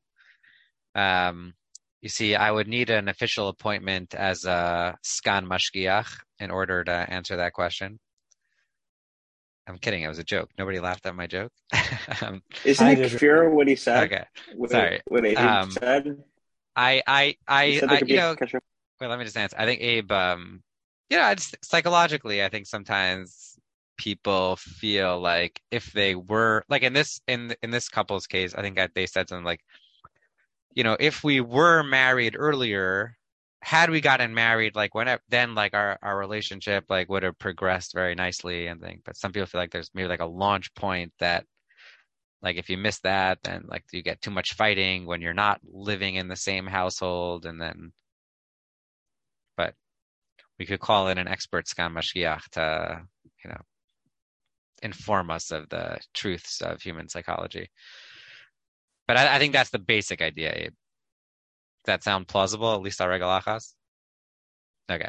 Um, you see, I would need an official appointment as a Skan Mashgiach in order to answer that question. I'm kidding. It was a joke. Nobody laughed at my joke. um, Isn't it clear what he said? Okay. What, Sorry. What Abe um, said? I, I, I, I you know, Kesher. Well, let me just answer. I think Abe, um, you know, it's psychologically, I think sometimes people feel like if they were like in this, in, in this couple's case, I think that they said something like, you know, if we were married earlier, had we gotten married, like whenever, then like our, our relationship like would have progressed very nicely and things. But some people feel like there's maybe like a launch point that like if you miss that, then like you get too much fighting when you're not living in the same household. And then, but we could call in an expert Skan Mashgiach to, you know, inform us of the truths of human psychology. But I, I think that's the basic idea, Abe. Does that sound plausible, at least our regalachas? Okay.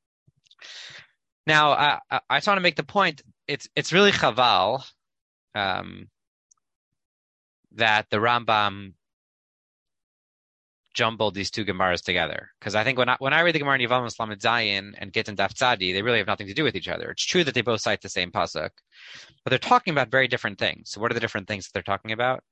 Now, I, I, I just want to make the point, it's it's really chaval um, that the Rambam jumbled these two Gemaras together. Because I think when I, when I read the Gemara in Yevamos Lamed Zayin and Gittin Daf Tzadi, they really have nothing to do with each other. It's true that they both cite the same pasuk, but they're talking about very different things. So what are the different things that they're talking about?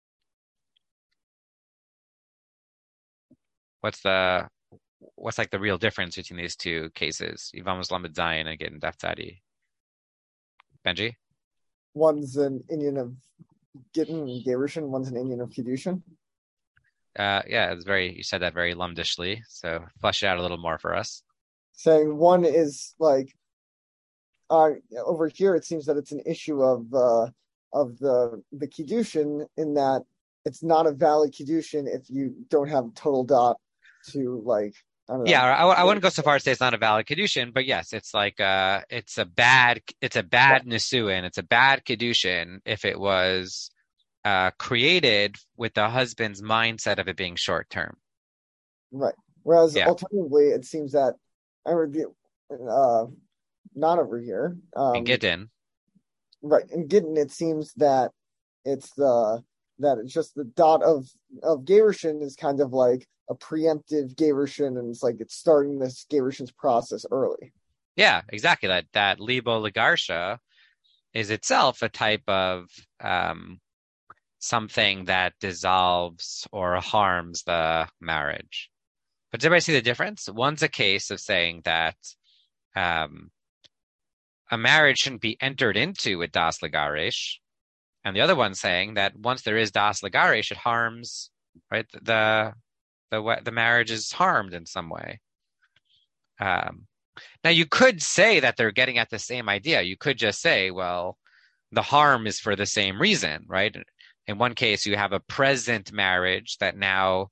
What's the what's like the real difference between these two cases? Yevamos Lamed Zayin and Gittin Daf Tzadi. Benji? One's an Indian of Gittin and Gerushin, one's an Indian of Kiddushin. Uh, yeah, it's very. You said that very lumdishly. So flesh it out a little more for us. Saying one is like, uh, over here it seems that it's an issue of uh, of the the Kiddushin in that it's not a valid Kiddushin if you don't have total dot to like. I don't know. Yeah, I, I wouldn't go so far as to say it's not a valid Kiddushin, but yes, it's like uh, it's a bad, it's a bad yeah. Nisuin, it's a bad Kiddushin if it was uh, created with the husband's mindset of it being short term. Right. Whereas yeah. alternatively, it seems that I review uh, not over here. Um, in Gittin. Right. In Gittin, it seems that it's the that it's just the dot of of Gerushin is kind of like a preemptive Gerushin, and it's like it's starting this Gerushin's process early. Yeah, exactly. That that Libo Legarsha is itself a type of um, something that dissolves or harms the marriage. But does everybody see the difference? One's a case of saying that um, a marriage shouldn't be entered into with Das Legaresh, and the other one's saying that once there is Das Legaresh, it harms, right? The the the marriage is harmed in some way. Um, now you could say that they're getting at the same idea. You could just say, well, the harm is for the same reason, right? In one case, you have a present marriage that now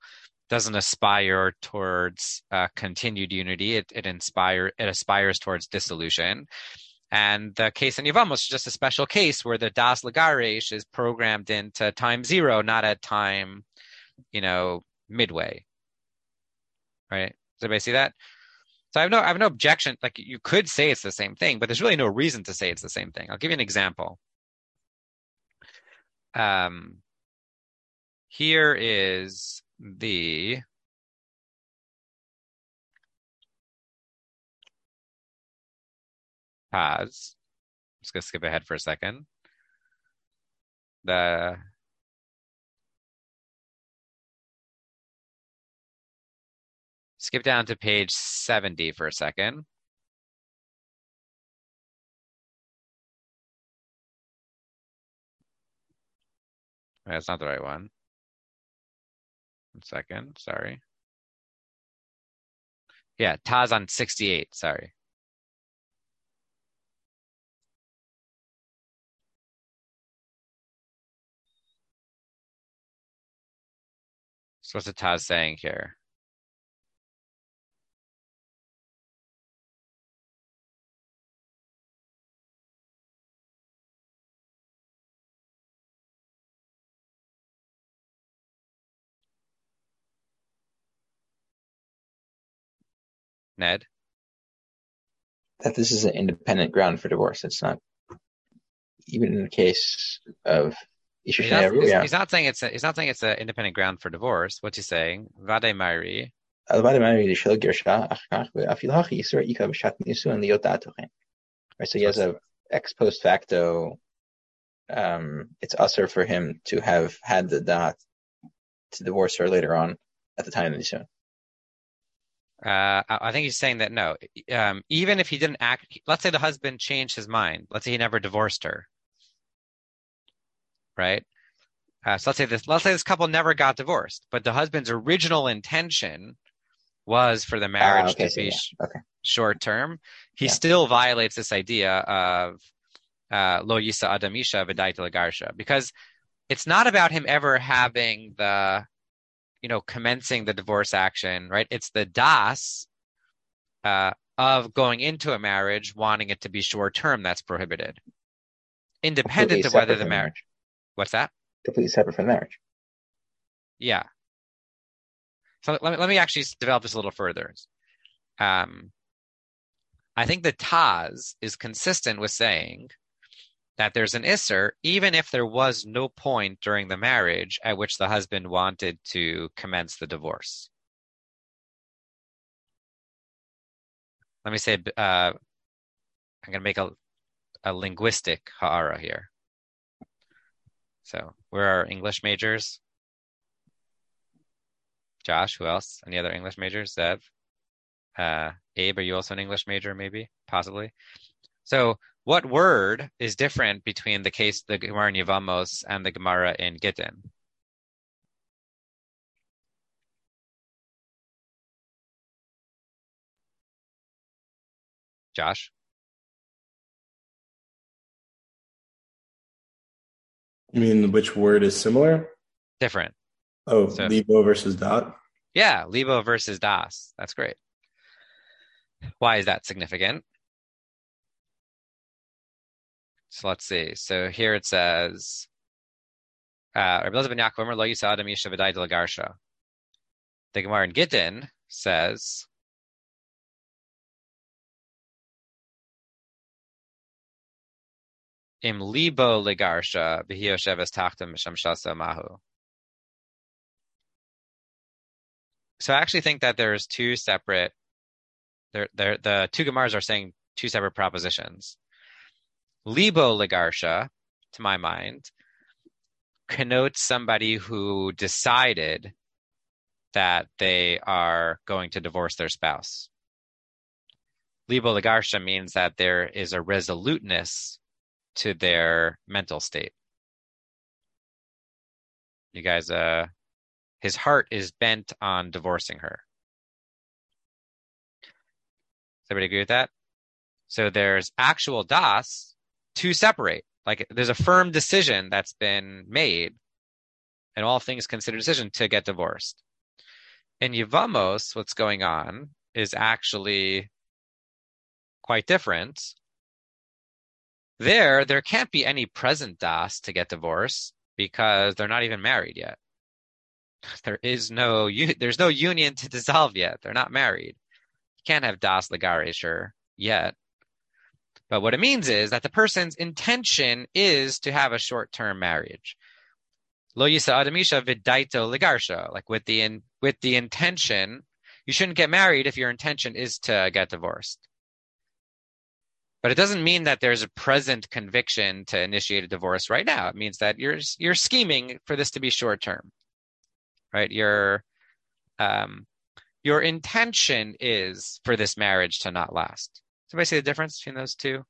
doesn't aspire towards uh, continued unity. It it inspire it aspires towards dissolution. And the case in Yevamos is just a special case where the das lagaresh is programmed into time zero, not at time, you know, midway. Right? Does everybody see that? So I have no I have no objection. Like, you could say it's the same thing, but there's really no reason to say it's the same thing. I'll give you an example. Um, here is the Taz. I'm just gonna skip ahead for a second. The skip down to page seventy for a second. That's not the right one. One second, sorry. Yeah, Taz on sixty-eight, sorry. So what's the Taz saying here? Ned? That this is an independent ground for divorce. It's not, even in the case of Isha He's not, Shnei he's, Aruya. he's not saying it's a, he's not saying it's an independent ground for divorce. What's he saying? Vade Mari. Right, so he has a ex post facto. Um, it's usher for him to have had the dot to divorce her later on at the time of the Nisun. Uh, I think he's saying that no, um, even if he didn't act, let's say the husband changed his mind. Let's say he never divorced her, right? Uh, so let's say this, let's say this couple never got divorced, but the husband's original intention was for the marriage ah, okay, to so be yeah. sh- okay. short term. He Yeah. still violates this idea of uh, lo yisa adamisha v'daita lagarsha, because it's not about him ever having the, you know, commencing the divorce action, right? It's the das uh, of going into a marriage, wanting it to be short term, that's prohibited, independent Completely of whether separate the from marriage. marriage. What's that? Completely separate from marriage. Yeah. So let me let me actually develop this a little further. Um, I think the Taz is consistent with saying that there's an Isser, even if there was no point during the marriage at which the husband wanted to commence the divorce. Let me say, uh, I'm going to make a, a linguistic ha'ara here. So, where are English majors? Josh, who else? Any other English majors? Zev? Uh, Abe, are you also an English major, maybe? Possibly. So, what word is different between the case, the Gemara in Yevamos and the Gemara in Gittin? Josh? You mean which word is similar? Different. Oh, So- libo versus dot. Yeah, libo versus das. That's great. Why is that significant? So let's see. So here it says, uh, Rabbi Elazar ben Yaakov Omer, Lo yisa adam isha v'dai delagarsha. The Gemara in Gittin says, Im libo legarsha v'hi yosheves tachtem shamshasa mahu. So I actually think that there's two separate, there, there, the two Gemaras are saying two separate propositions. Libo legarsha, to my mind, connotes somebody who decided that they are going to divorce their spouse. Libo legarsha means that there is a resoluteness to their mental state. You guys, uh, his heart is bent on divorcing her. Does everybody agree with that? So there's actual das to separate. Like there's a firm decision that's been made, and all things considered decision to get divorced. In Yevamos, what's going on is actually quite different. There, there can't be any present das to get divorced because they're not even married yet. There is no, there's no union to dissolve yet. They're not married. You can't have das legaresher yet. But what it means is that the person's intention is to have a short-term marriage. Lo yisa adamisha vidaito legarsha, like with the in, with the intention, you shouldn't get married if your intention is to get divorced. But it doesn't mean that there's a present conviction to initiate a divorce right now. It means that you're you're scheming for this to be short term, right? Your um, your intention is for this marriage to not last. Does anybody see the difference between those two?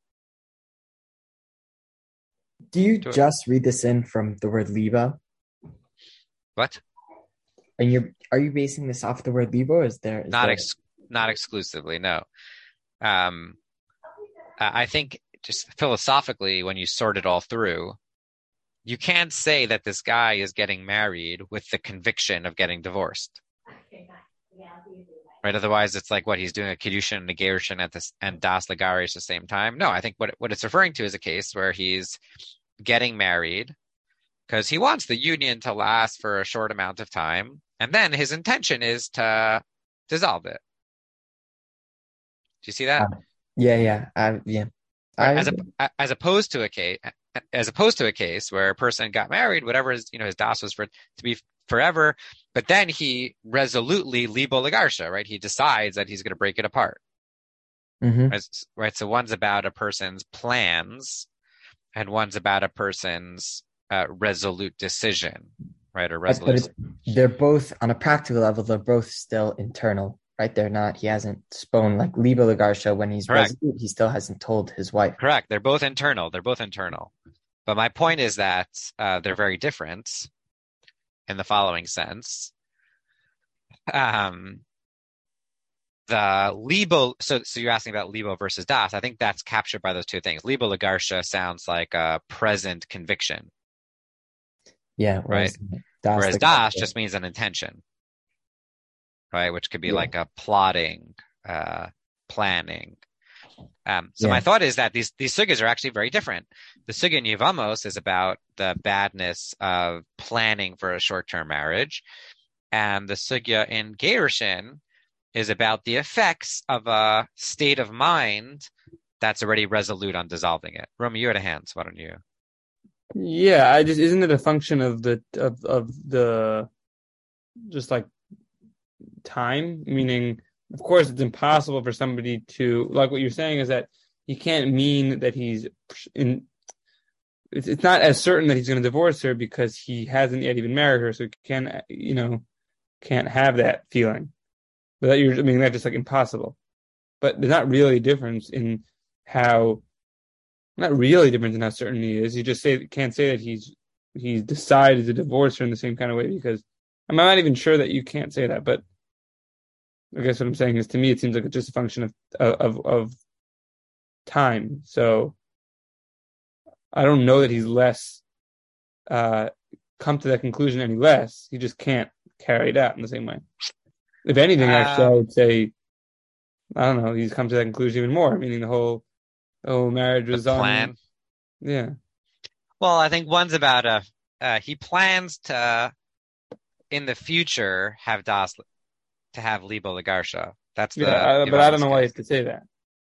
Do you Do just read this in from the word liba? What? And you're are you basing this off the word liba, or is there is Not there... ex- not exclusively, no. Um, I think just philosophically, when you sort it all through, you can't say that this guy is getting married with the conviction of getting divorced. Right? Otherwise, it's like what he's doing a kiddushin and a gerushin at this and das legarish at the same time. No, I think what what it's referring to is a case where he's getting married because he wants the union to last for a short amount of time, and then his intention is to dissolve it. Do you see that? Uh, yeah, yeah, uh, yeah. Right? I, As a, as opposed to a case, as opposed to a case where a person got married, whatever his, you know, his das was for to be forever, but then he resolutely libo legarsha, right? He decides that he's going to break it apart. mm-hmm. Right? right? So one's about a person's plans, and one's about a person's uh, resolute decision, right? Or resolute. But they're both on a practical level. They're both still internal, right? They're not. He hasn't spoken like libo legarsha when he's Correct. resolute. He still hasn't told his wife. Correct. They're both internal. They're both internal. But my point is that uh, they're very different in the following sense. Um, the libo, so so you're asking about libo versus das. I think that's captured by those two things. Libo legarsha sounds like a present conviction. Yeah, whereas right. Das Whereas legarsha, das just means an intention, right? Which could be yeah. like a plotting, uh, planning. Um, so Yeah. my thought is that these these sugyas are actually very different. The sugya in Yevamos is about the badness of planning for a short-term marriage, and the sugya in Gerushin is about the effects of a state of mind that's already resolute on dissolving it. Romy, you had a hand, so why don't you? Yeah, I just isn't it a function of the of of the just like time? Meaning, of course, it's impossible for somebody to, like what you're saying is that you can't mean that he's in. It's it's not as certain that he's going to divorce her because he hasn't yet even married her, so he can you know can't have that feeling. But that you're, I mean, that's just like impossible. But there's not really a difference in how. Not really different in how certain he is. You just say can't say that he's he's decided to divorce her in the same kind of way because I'm not even sure that you can't say that. But I guess what I'm saying is, to me, it seems like it's just a function of of of time. So I don't know that he's less uh, come to that conclusion any less. He just can't carry it out in the same way. If anything, actually, Um, I would say I don't know. He's come to that conclusion even more. Meaning the whole. Oh, marriage was the on. plan. Yeah. Well, I think one's about a uh, he plans to in the future have das to have libo legarsha. That's the. Yeah, I, but I don't know why you have to say that.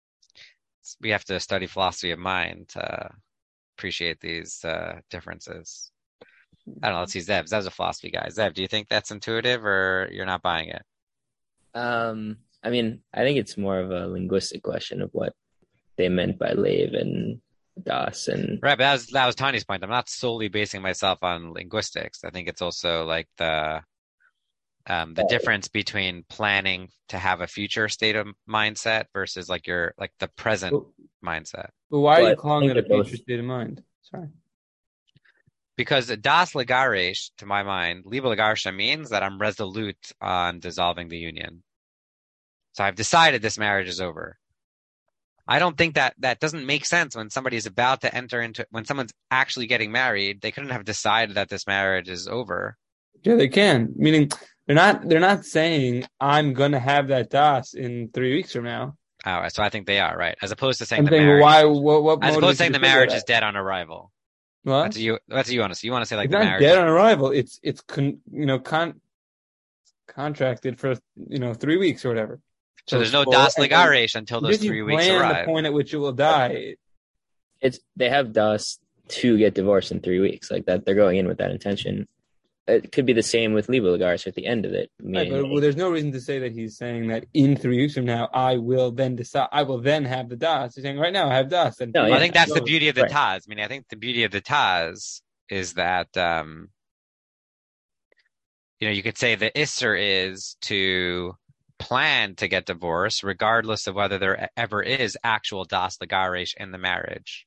We have to study philosophy of mind to appreciate these uh, differences. I don't know. Let's see Zev. Zev's a philosophy guy. Zev, do you think that's intuitive or you're not buying it? Um, I mean, I think it's more of a linguistic question of what they meant by lave and das and right. But that was that was Tanya's point. I'm not solely basing myself on linguistics. I think it's also like the um, the difference between planning to have a future state of mindset versus like your like the present But, mindset. but why are Well, you I calling think it a they're both- future state of mind? Sorry. Because das legaresh, to my mind, libo legarsha means that I'm resolute on dissolving the union. So I've decided this marriage is over. I don't think that that doesn't make sense when somebody's about to enter into, when someone's actually getting married, they couldn't have decided that this marriage is over. Yeah, they can. Meaning, They're not. They're not saying I'm gonna have that das in three weeks from now. Oh, so I think they are right, as opposed to saying I'm the saying, well, marriage. why? What? What as opposed to saying the motivates you to say marriage that? is dead on arrival. What? That's what you. That's what you want to say. You want to say like It's the not marriage. dead on arrival. It's it's con, you know con contracted for you know three weeks or whatever. So there's it's no full, das and then legaresh until those just you three weeks plan arrive. the point at which it will die. It's they have das to get divorced in three weeks, like that. They're going in with that intention. It could be the same with liba legaresh at the end of it. Right, Meaning, but well, there's no reason to say that he's saying that in three weeks from now I will then decide. I will then have the das. He's saying right now I have das. And No, Well, yeah. I think that's the beauty of the Right. Taz. I mean, I think the beauty of the Taz is that, um, you know, you could say the Isser is to plan to get divorced, regardless of whether there ever is actual das legaresh in the marriage.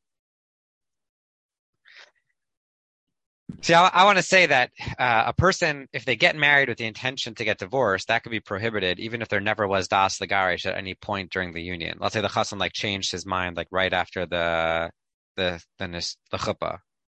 See, I, I want to say that uh, a person, if they get married with the intention to get divorced, that could be prohibited, even if there never was das legaresh at any point during the union. Let's say the chassan like changed his mind, like right after the the the, the, the chuppah.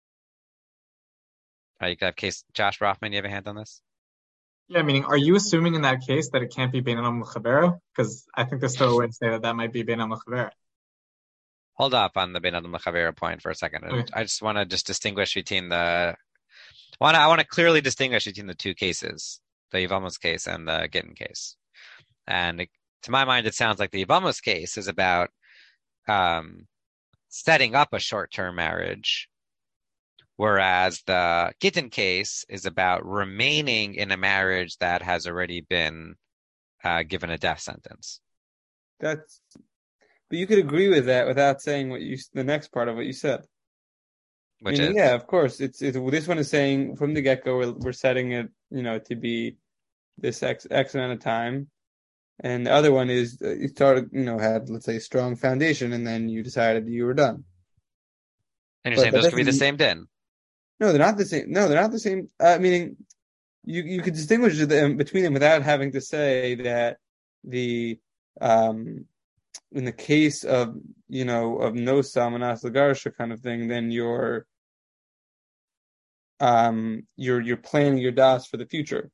Uh, you could have case Josh Rothman. You have a hand on this? Yeah, meaning, are you assuming in that case that it can't be Bein Adam L'Chavero? Because I think there's still a way to say that that might be Bein Adam L'Chavero. Hold up on the Bein Adam L'Chavero point for a second. Okay. I just want to just distinguish between the. I want to I want to clearly distinguish between the two cases, the Yevamos case and the Gittin case. And it, to my mind, it sounds like the Yevamos case is about um, setting up a short-term marriage, whereas the Gittin case is about remaining in a marriage that has already been uh, given a death sentence. That's. But you could agree with that without saying what you the next part of what you said. Which Meaning, is yeah, of course. It's, it's this one is saying from the get go we're we're setting it, you know, to be this x x amount of time, and the other one is uh, you started, you know, had let's say a strong foundation, and then you decided you were done. and you're But saying that those could be the doesn't- same din. No, they're not the same. No, they're not the same. Uh, meaning, you you could distinguish them between them without having to say that the um in the case of you know of no samanas lagarsha kind of thing, then you're um you're you're planning your das for the future.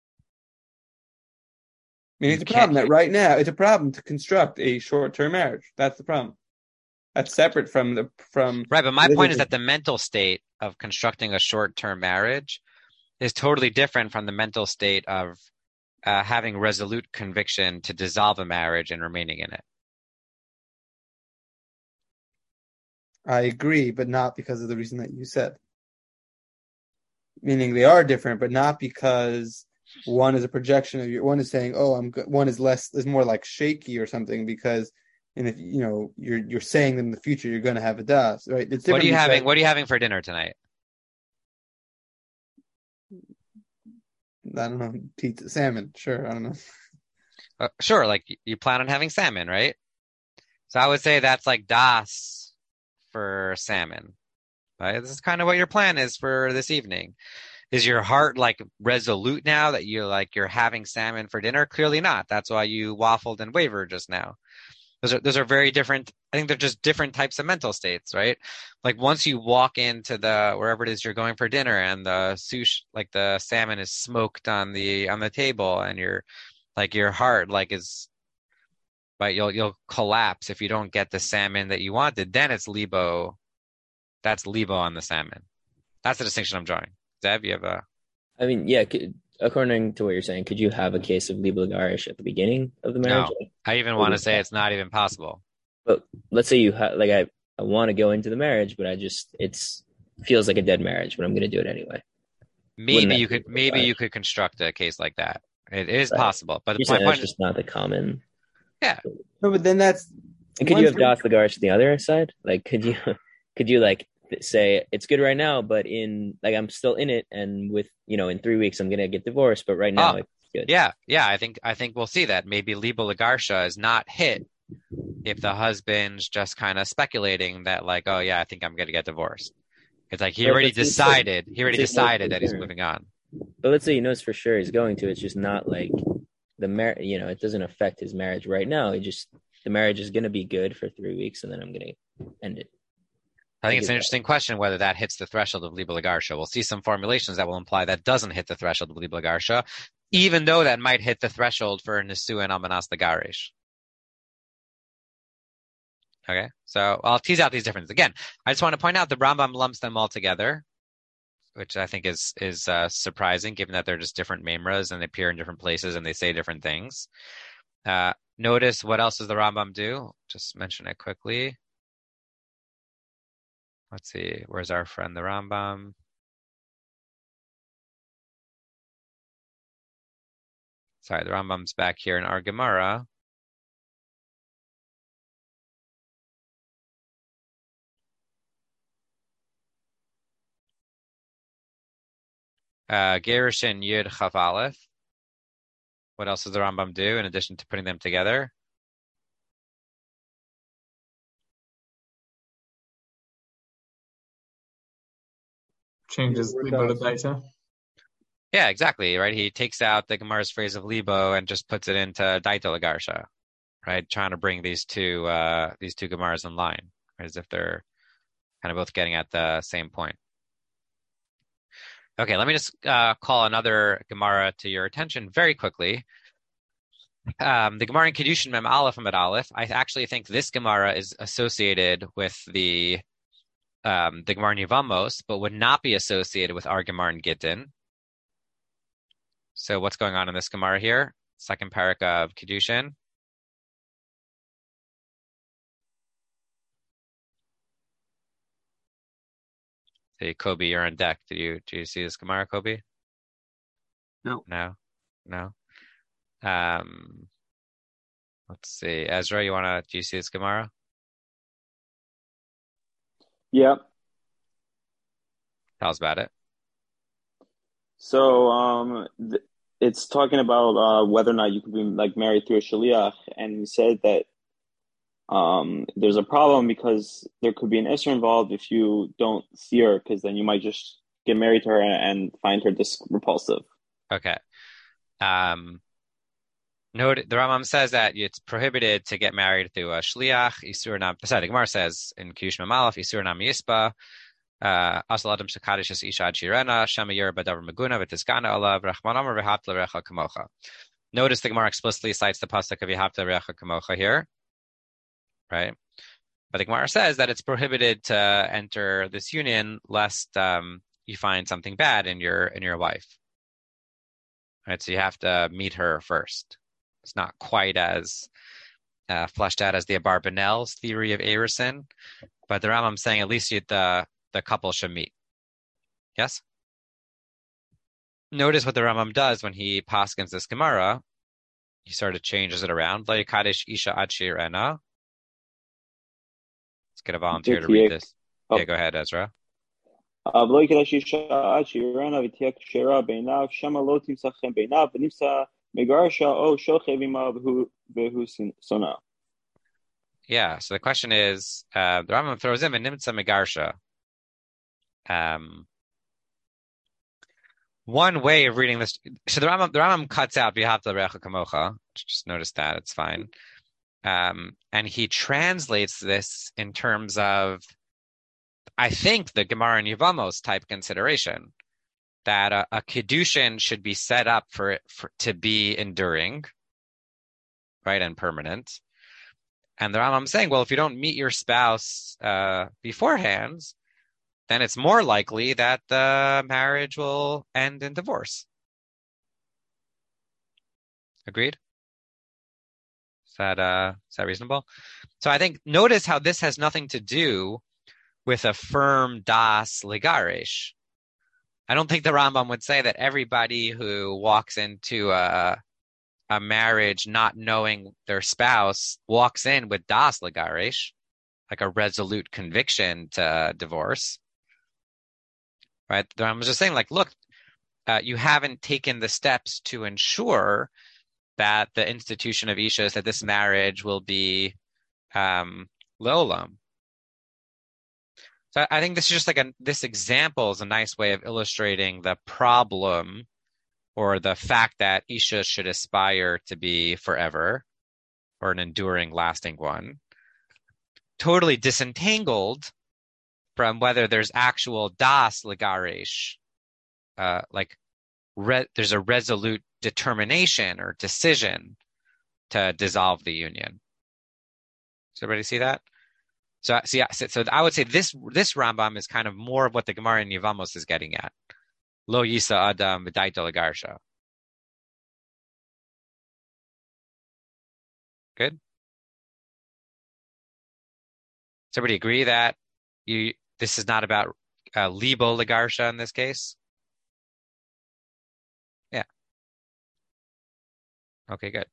I mean, it's a You problem can't- that right now it's a problem to construct a short-term marriage. That's the problem. That's separate from the from Right, but my living point is with- that the mental state of constructing a short-term marriage is totally different from the mental state of uh, having resolute conviction to dissolve a marriage and remaining in it. I agree, but not because of the reason that you said. Meaning they are different, but not because one is a projection of your. One is saying, "Oh, I'm." Go-. One is less is more like shaky or something because, and if you know you're you're saying that in the future you're going to have a das, right? It's What are different you because- having? What are you having for dinner tonight? I don't know, pizza, salmon. Sure, I don't know. Uh, sure, like y- you plan on having salmon, right? So I would say that's like das for salmon. Right? This is kind of what your plan is for this evening. Is your heart like resolute now that you're like you're having salmon for dinner? Clearly not. That's why you waffled and wavered just now. Those are those are very different. I think they're just different types of mental states, right? Like once you walk into the wherever it is you're going for dinner and the sushi, like the salmon is smoked on the on the table, and you're like your heart like is, right? You'll you'll collapse if you don't get the salmon that you wanted. Then it's libo. That's libo on the salmon. That's the distinction I'm drawing. Zev, you have a. I mean, yeah. Could, according to what you're saying, could you have a case of liba legarish at the beginning of the marriage? No, I even want to say it's not even possible. But let's say you have, like, I, I want to go into the marriage, but I just, it's feels like a dead marriage, but I'm going to do it anyway. Maybe Wouldn't that you be could, maybe legarish? you could construct a case like that. It is Right. possible, but You're my saying point that's is, just not the common. No, but then that's. And could one you have thing- das legarish to the other side? Like, could you, could you like say it's good right now, but in like I'm still in it, and with you know in three weeks I'm gonna get divorced, but right now Oh, it's good. yeah, yeah. I think, I think we'll see that maybe libo legarsha is not hit if the husband's just kind of speculating that, like, oh yeah, I think I'm going to get divorced. It's like he But already let's say- decided. He already let's say he knows decided for that he's sure. moving on. But let's say he knows for sure he's going to. It's just not like the mar. You know, it doesn't affect his marriage right now. It just the marriage is gonna be good for three weeks, and then I'm gonna end it. I think I it's get an that. interesting question whether that hits the threshold of libo legarsha. We'll see some formulations that will imply that doesn't hit the threshold of libo legarsha. even though that might hit the threshold for Nisu and Almanas Lagarish. Okay, so I'll tease out these differences. Again, I just want to point out the Rambam lumps them all together, which I think is is uh, surprising, given that they're just different memras and they appear in different places and they say different things. Uh, notice what else does the Rambam do? Just mention it quickly. Let's see, where's our friend the Rambam? Sorry, the Rambam's back here in our Gemara. Uh, Gerushin Yud Chaf Aleph. What else does the Rambam do in addition to putting them together? Changes Libo to Daita. Yeah, exactly, right? He takes out the Gemara's phrase of Libo and just puts it into Daita Lagarsha, right? Trying to bring these two uh, these two Gemaras in line, right? As if they're kind of both getting at the same point. Okay, let me just uh, call another Gemara to your attention very quickly. Um, the Gemara in Kedushin Mem Aleph Amid Aleph. I actually think this Gemara is associated with the um, the Gemara in Yevamos, but would not be associated with our Gemara in Gittin. So what's going on in this Gemara here? Second parak of Kedushin. Hey, Kobe, you're on deck. Did you do you see this Gemara, Kobe? No. No? No? Um, let's see. Ezra, you want to, do you see this Gemara? Yeah. Tell us about it. So um, th- it's talking about uh, whether or not you could be like married through a shaliach, and he said that um, there's a problem because there could be an isser involved if you don't see her, because then you might just get married to her and, and find her dis- repulsive. Okay. Um, note the Rambam says that it's prohibited to get married through a shliach. Isur nam. Sorry, the Gemara says in Kiyush Mamalaf, Isur nam yispa. Asal adam shekadish es isha ad shirena shema yer badavar meguna v'tizkana alav rachman amar v'hapta recha kamocha. Notice the Gemara explicitly cites the pasuk of v'hapta recha kamocha here, right? But the Gemara says that it's prohibited to enter this union lest um, you find something bad in your in your wife. Right, so you have to meet her first. It's not quite as uh, fleshed out as the Abarbanel's theory of Arison, but the Rambam's saying at least you, the the couple should meet. Yes? Notice what the Rambam does when he paskins this Gemara. He sort of changes it around. Lo yikadesh isha ad shirena. Let's get a volunteer to read this. Oh. Yeah, go ahead, Ezra. Lo yikadesh isha ad shirena v'tiyak shera beinav shema lo timsachem beinav v'nimsa megarsha o shochev imav v'hu sona. Yeah, so the question is, uh, the Rambam throws in v'nimsa megarsha. Um, one way of reading this, so the Rambam, the Rambam cuts out v'hapta recha kamocha. Just notice that, it's fine. Um, and he translates this in terms of, I think, the Gemara in Yevamos type consideration, that a, a Kedushin should be set up for it for, to be enduring, right, and permanent. And the Rambam saying, well, if you don't meet your spouse uh, beforehand, then it's more likely that the marriage will end in divorce. Agreed? Is that uh, is that reasonable? So I think, notice how this has nothing to do with a firm das ligaresh. I don't think the Rambam would say that everybody who walks into a, a marriage not knowing their spouse walks in with das ligaresh, like a resolute conviction to divorce. Right? The Rambam was just saying, like, look, uh, you haven't taken the steps to ensure that the institution of Isha is that this marriage will be um, leolam. So I think this is just like a, this example is a nice way of illustrating the problem or the fact that Isha should aspire to be forever or an enduring, lasting one. Totally disentangled from whether there's actual das ligaresh, uh, like re- there's a resolute determination or decision to dissolve the union. Does everybody see that? So, so, yeah, so, so I would say this this Rambam is kind of more of what the Gemara in Yevamos is getting at. Lo yisa adam v'daito legarsha. Good. Does everybody agree that you this is not about uh, libo legarsha in this case? Yeah. Okay, good.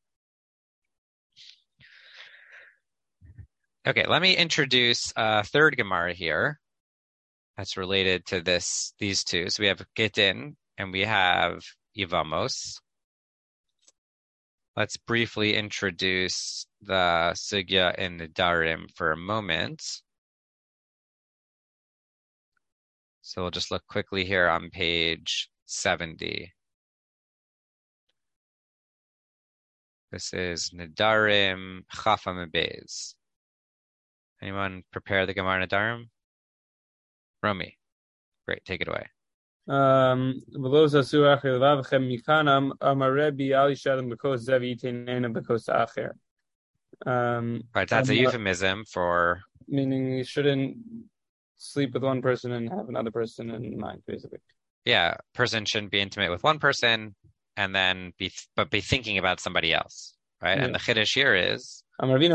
Okay, let me introduce a third Gemara here that's related to this these two. So we have Gittin and we have Yevamos. Let's briefly introduce the Sugya in the Darim for a moment. So we'll just look quickly here on page seventy. This is Nedarim Chafam Beis. Anyone prepare the Gemara Nedarim? Romy. Great, take it away. Um, right, that's a euphemism for... Meaning you shouldn't sleep with one person and have another person in mind, basically. Yeah, person shouldn't be intimate with one person and then be, but be thinking about somebody else, right? Yeah. And the Chiddush here is... Meaning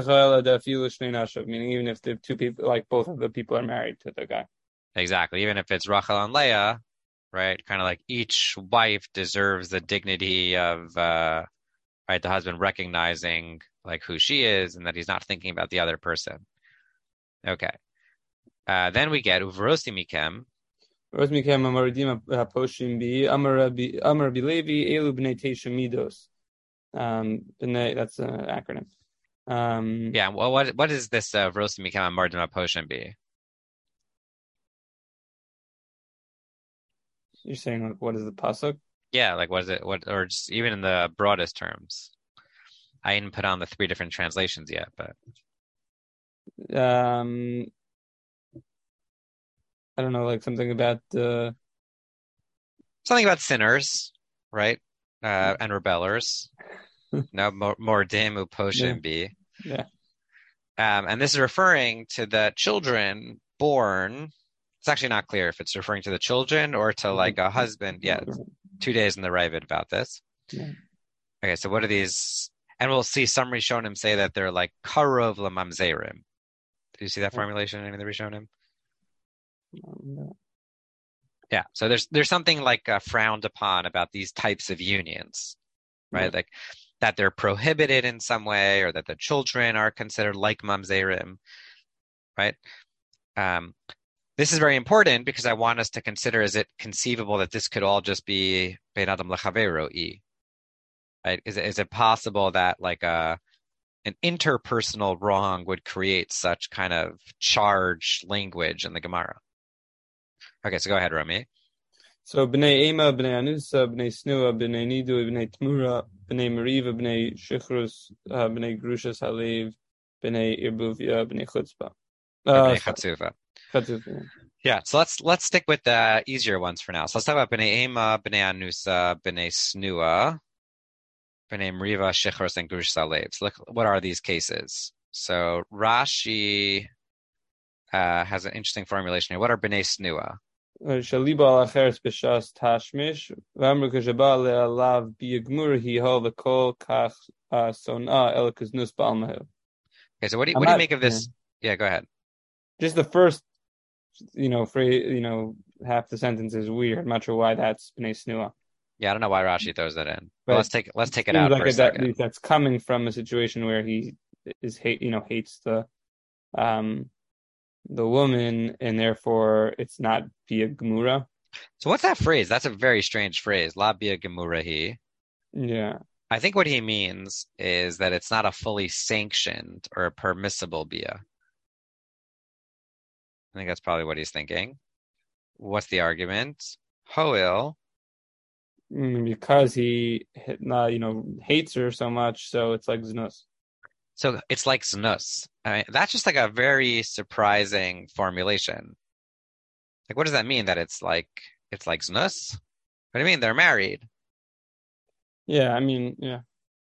even if the two people, like both of the people are married to the guy. Exactly. Even if it's Rachel and Leah, right? Kind of like each wife deserves the dignity of, uh, right, the husband recognizing like who she is and that he's not thinking about the other person. Okay. Uh, then we get Uvrosti Mikem. Uvrosti Mikem Amaradim Haposhim Bi Amar Bilevi Elu Bnei Tesha Midos. Um, that's an acronym. Um, yeah. Well, what what is this uh, Uvrosti Mikem Amaradim Haposhim Bi? You're saying like, what is the pasuk? Yeah, like what is it? What, or just even in the broadest terms. I didn't put on the three different translations yet, but um, I don't know, like something about uh... something about sinners, right? Uh, and rebellers. No, mordim uposhim bi. Yeah. Um, and this is referring to the children born. It's actually not clear if it's referring to the children or to like a husband. Yeah, two days in the Ravid about this. Yeah. Okay, so what are these? And we'll see some Rishonim say that they're like karov lamamzerim. Do you see that formulation in any of the Rishonim? No. Yeah, so there's there's something like uh, frowned upon about these types of unions, right? Yeah. Like that they're prohibited in some way, or that the children are considered like mamzerim, right? Um, this is very important because I want us to consider: is it conceivable that this could all just be ben adam lechavero i? Right? Is it is it possible that like a an interpersonal wrong would create such kind of charged language in the Gemara? Okay, so go ahead, Rami. So b'nei ema, b'nei anusa, b'nei snua, b'nei nidu, b'nei tmura, b'nei meriva, b'nei shichrus, uh, b'nei grushas halev, b'nei irbuvia, b'nei chutzpah. Uh, b'nei chatzuva. Chatzuva. Yeah, so let's let's stick with the easier ones for now. So let's talk about b'nei ema, b'nei anusa, b'nei snua, b'nei meriva, shichrus, and grushas halev. So look, what are these cases? So Rashi uh, has an interesting formulation here. What are b'nei snua? Shaliba alacheres b'shas tashmish v'amru k'shaba le'alav b'yigmur hiho v'kol kach sona el kuznus b'almahu. Okay, so what do you, what do you make of this? Yeah. yeah, go ahead. Just the first, you know, phrase, you know, half the sentence is weird. I'm not sure why that's b'nei snua. Yeah, I don't know why Rashi throws that in. But let's take let's take it, it out like for a second. That, that's coming from a situation where he is hate, you know, hates the um. the woman, and therefore it's not bia gemura. So what's that phrase? That's a very strange phrase. La bia gemura hi. Yeah. I think what he means is that it's not a fully sanctioned or a permissible bia. I think that's probably what he's thinking. What's the argument? Hoil. Because he, you know, hates her so much, so it's like znus. So it's like znus. I mean, that's just like a very surprising formulation. Like, what does that mean? That it's like it's like znus? What do you mean? They're married. Yeah, I mean, yeah.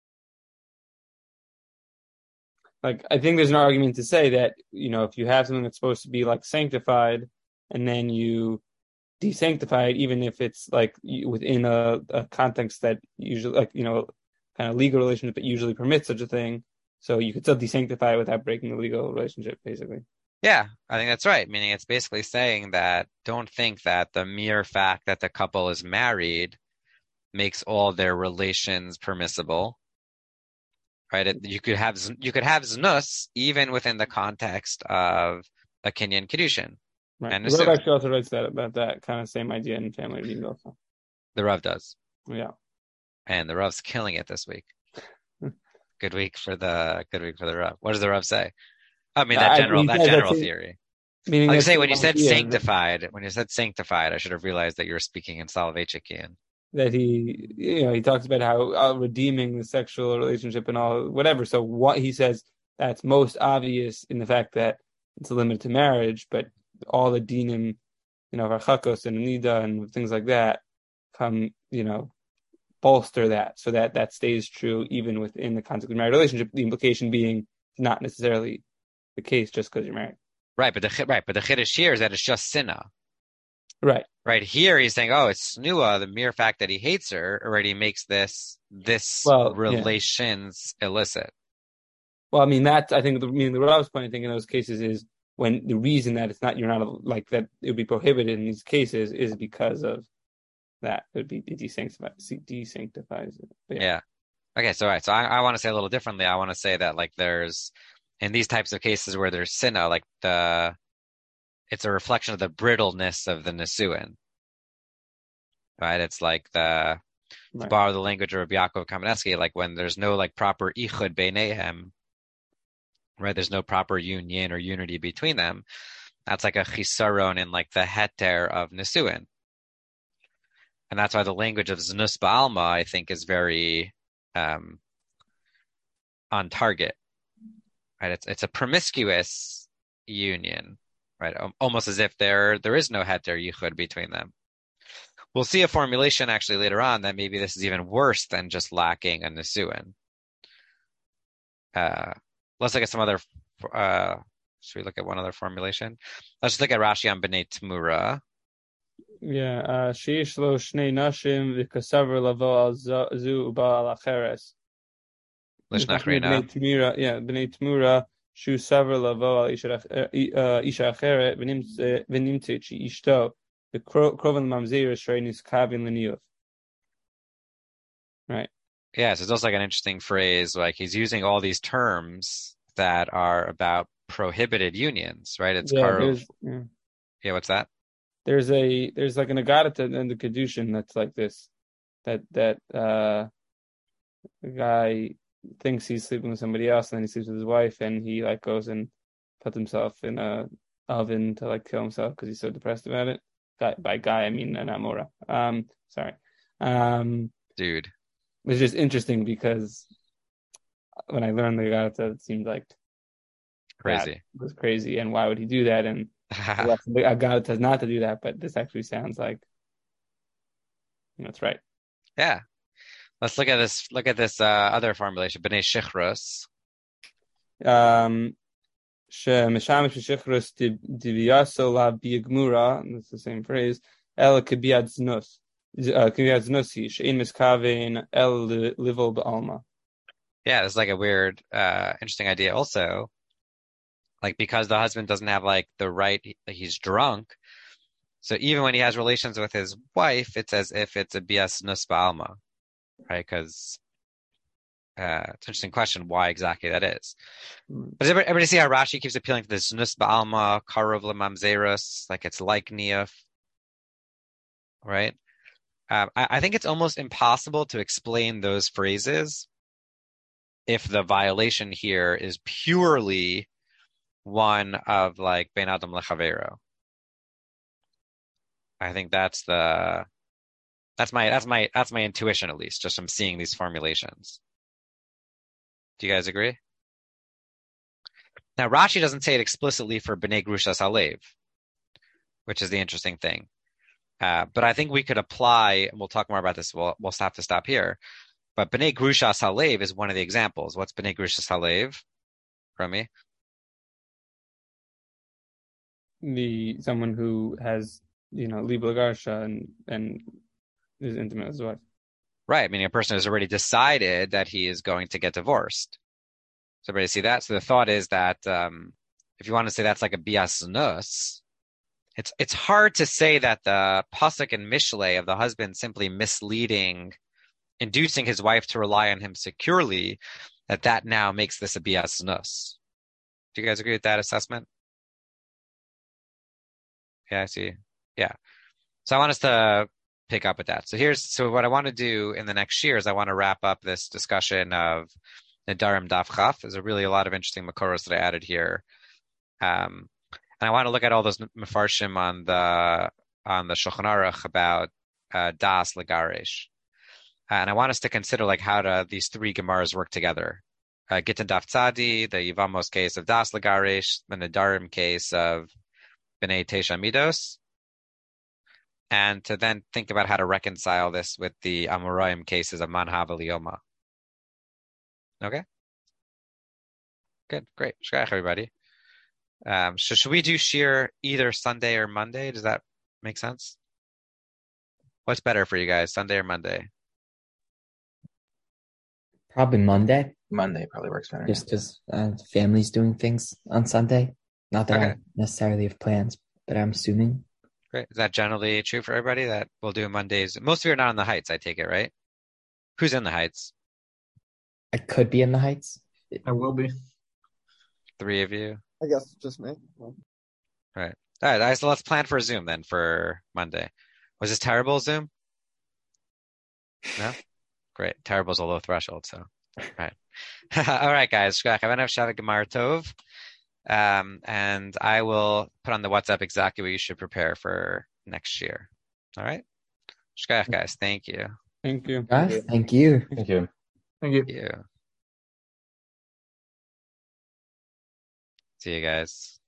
Like, I think there's an argument to say that, you know, if you have something that's supposed to be like sanctified and then you desanctify it, even if it's like within a, a context that usually, like, you know, kind of legal relationship that usually permits such a thing. So you could still desanctify it without breaking the legal relationship, basically. Yeah, I think that's right. Meaning it's basically saying that don't think that the mere fact that the couple is married makes all their relations permissible. Right? It, you could have you could have znus even within the context of a kinyan kiddushin. Right. And The Rav actually also writes that about that kind of same idea in Family Reading also. The Rav does. Yeah. And the Rav's killing it this week. Good week for the good week for the Rav. What does the Rav say? I mean that general that general theory. Meaning like say when you said sanctified, when you said sanctified, I should have realized that you were speaking in Soloveitchikian. That he, you know, he talks about how uh, redeeming the sexual relationship and all, whatever. So what he says that's most obvious in the fact that it's a limit to marriage, but all the dinim, you know, Rachakos and Nida and things like that come, you know, bolster that so that that stays true even within the context of married relationship. The implication being not necessarily the case just because you're married. Right, but the right, but the chiddush here is that it's just sinna. Right. Right here, he's saying, "Oh, it's snua." The mere fact that he hates her already makes this this well, relations yeah. illicit. Well, I mean that I think the meaning the Rav's point I think in those cases is when the reason that it's not you're not like that it would be prohibited in these cases is because of that. It would be it desanctifies desanctifies it. Yeah. yeah. Okay. So right. So I, I want to say a little differently. I want to say that like there's in these types of cases where there's sinna, like the it's a reflection of the brittleness of the Nesuin. Right? It's like the, right. to borrow the language of Yaakov Kamenetsky, like when there's no like proper ichud beinehem, right? There's no proper union or unity between them. That's like a chisaron in like the heter of Nesuin. And that's why the language of Znus Ba'alma, I think, is very um, on target. Right? It's it's a promiscuous union. Right, almost as if there there is no heter yichud between them. We'll see a formulation actually later on that maybe this is even worse than just lacking a nesuin. Uh, let's look at some other. Uh, should we look at one other formulation? Let's just look at Rashi on B'nai Tmura. Yeah, sheish lo shnei nashim v'kasaver lavo al zu uba al acheres. Lishna Achrina. Yeah, B'nai Tmura. Shu saver lavo isha acheret v'nimtzit she ishto the kroven mamzer shreinis kavin l'niyuf. Right. Yeah, so it's also like an interesting phrase. Like he's using all these terms that are about prohibited unions, right? It's yeah, karov. Yeah. yeah, what's that? There's a there's like an agadata in the kedushin that's like this, that that uh, the guy thinks he's sleeping with somebody else, and then he sleeps with his wife, and he like goes and puts himself in a oven to like kill himself because he's so depressed about it. Guy, by guy, I mean an Amora. Um, sorry, um, dude. It's just interesting because when I learned the Agadata, it seemed like crazy. It was crazy, and why would he do that? And the Agadata is not to do that, but this actually sounds like, you know, it's right. Yeah. Let's look at this. Look at this uh, other formulation, B'nai Shichrus. Um, Shemeshamish Shichrus diviyaso la biagmura. That's the same phrase. El kibiyad znus, kibiyad znusi shein miskavein el livo ba'alma. Yeah, it's like a weird, uh, interesting idea. Also, like because the husband doesn't have like the right, he's drunk. So even when he has relations with his wife, it's as if it's a bias nus ba'alma. Right, because uh, it's an interesting question why exactly that is. But does everybody, everybody see how Rashi keeps appealing to this nus ba'alma, karov lemamzerus, like it's like niyaf, right? Um, I, I think it's almost impossible to explain those phrases if the violation here is purely one of like ben adam lechavero. I think that's the That's my that's my that's my intuition, at least, just from seeing these formulations. Do you guys agree? Now Rashi doesn't say it explicitly for B'nai Grushas Alev, which is the interesting thing. Uh, but I think we could apply, and we'll talk more about this. We'll we'll have to stop here. But B'nai Grushas Halev is one of the examples. What's B'nai Grushas Halev? Rami? The someone who has, you know, Libel Garsha and and is intimate with his wife. Right, meaning a person has already decided that he is going to get divorced. So everybody see that? So the thought is that um, if you want to say that's like a bias nus, it's it's hard to say that the pasuk and mishle of the husband simply misleading, inducing his wife to rely on him securely, that that now makes this a bias nus. Do you guys agree with that assessment? Yeah, I see. Yeah. So I want us to pick up with that. So here's, so what I want to do in the next year is I want to wrap up this discussion of Nedarim Daf Chaf. There's a really a lot of interesting makoros that I added here. Um, and I want to look at all those mefarshim on the, on the Shulchan Aruch about uh, Das Lagaresh. And I want us to consider like how do these three Gemaras work together. Uh, Gittin Daf Tzadi, the Yivamos case of Das Lagaresh, the Nedarim case of B'nai Tesha Midos, and to then think about how to reconcile this with the Amoraim cases of Manhav Elioma. Okay? Good, great. Shkach, everybody. Um, so should we do Shir either Sunday or Monday? Does that make sense? What's better for you guys, Sunday or Monday? Probably Monday. Monday probably works better. Just because uh, family's doing things on Sunday. Not that Okay. I necessarily have plans, but I'm assuming. Great. Is that generally true for everybody that we'll do Mondays? Most of you are not on the Heights, I take it, right? Who's in the Heights? I could be in the Heights. I will be. Three of you? I guess just me. Well, Right. All right. All right. So let's plan for a Zoom then for Monday. Was this terrible Zoom? No? Great. Terrible's a low threshold, so. All right. All right, guys. Shkach. I have Shavik Gemar Tov. Um, and I will put on the WhatsApp exactly what you should prepare for next year. All right? Shkach, guys. Thank you. Thank you. Guys, thank you. Thank you. Thank you. Thank you. See you guys.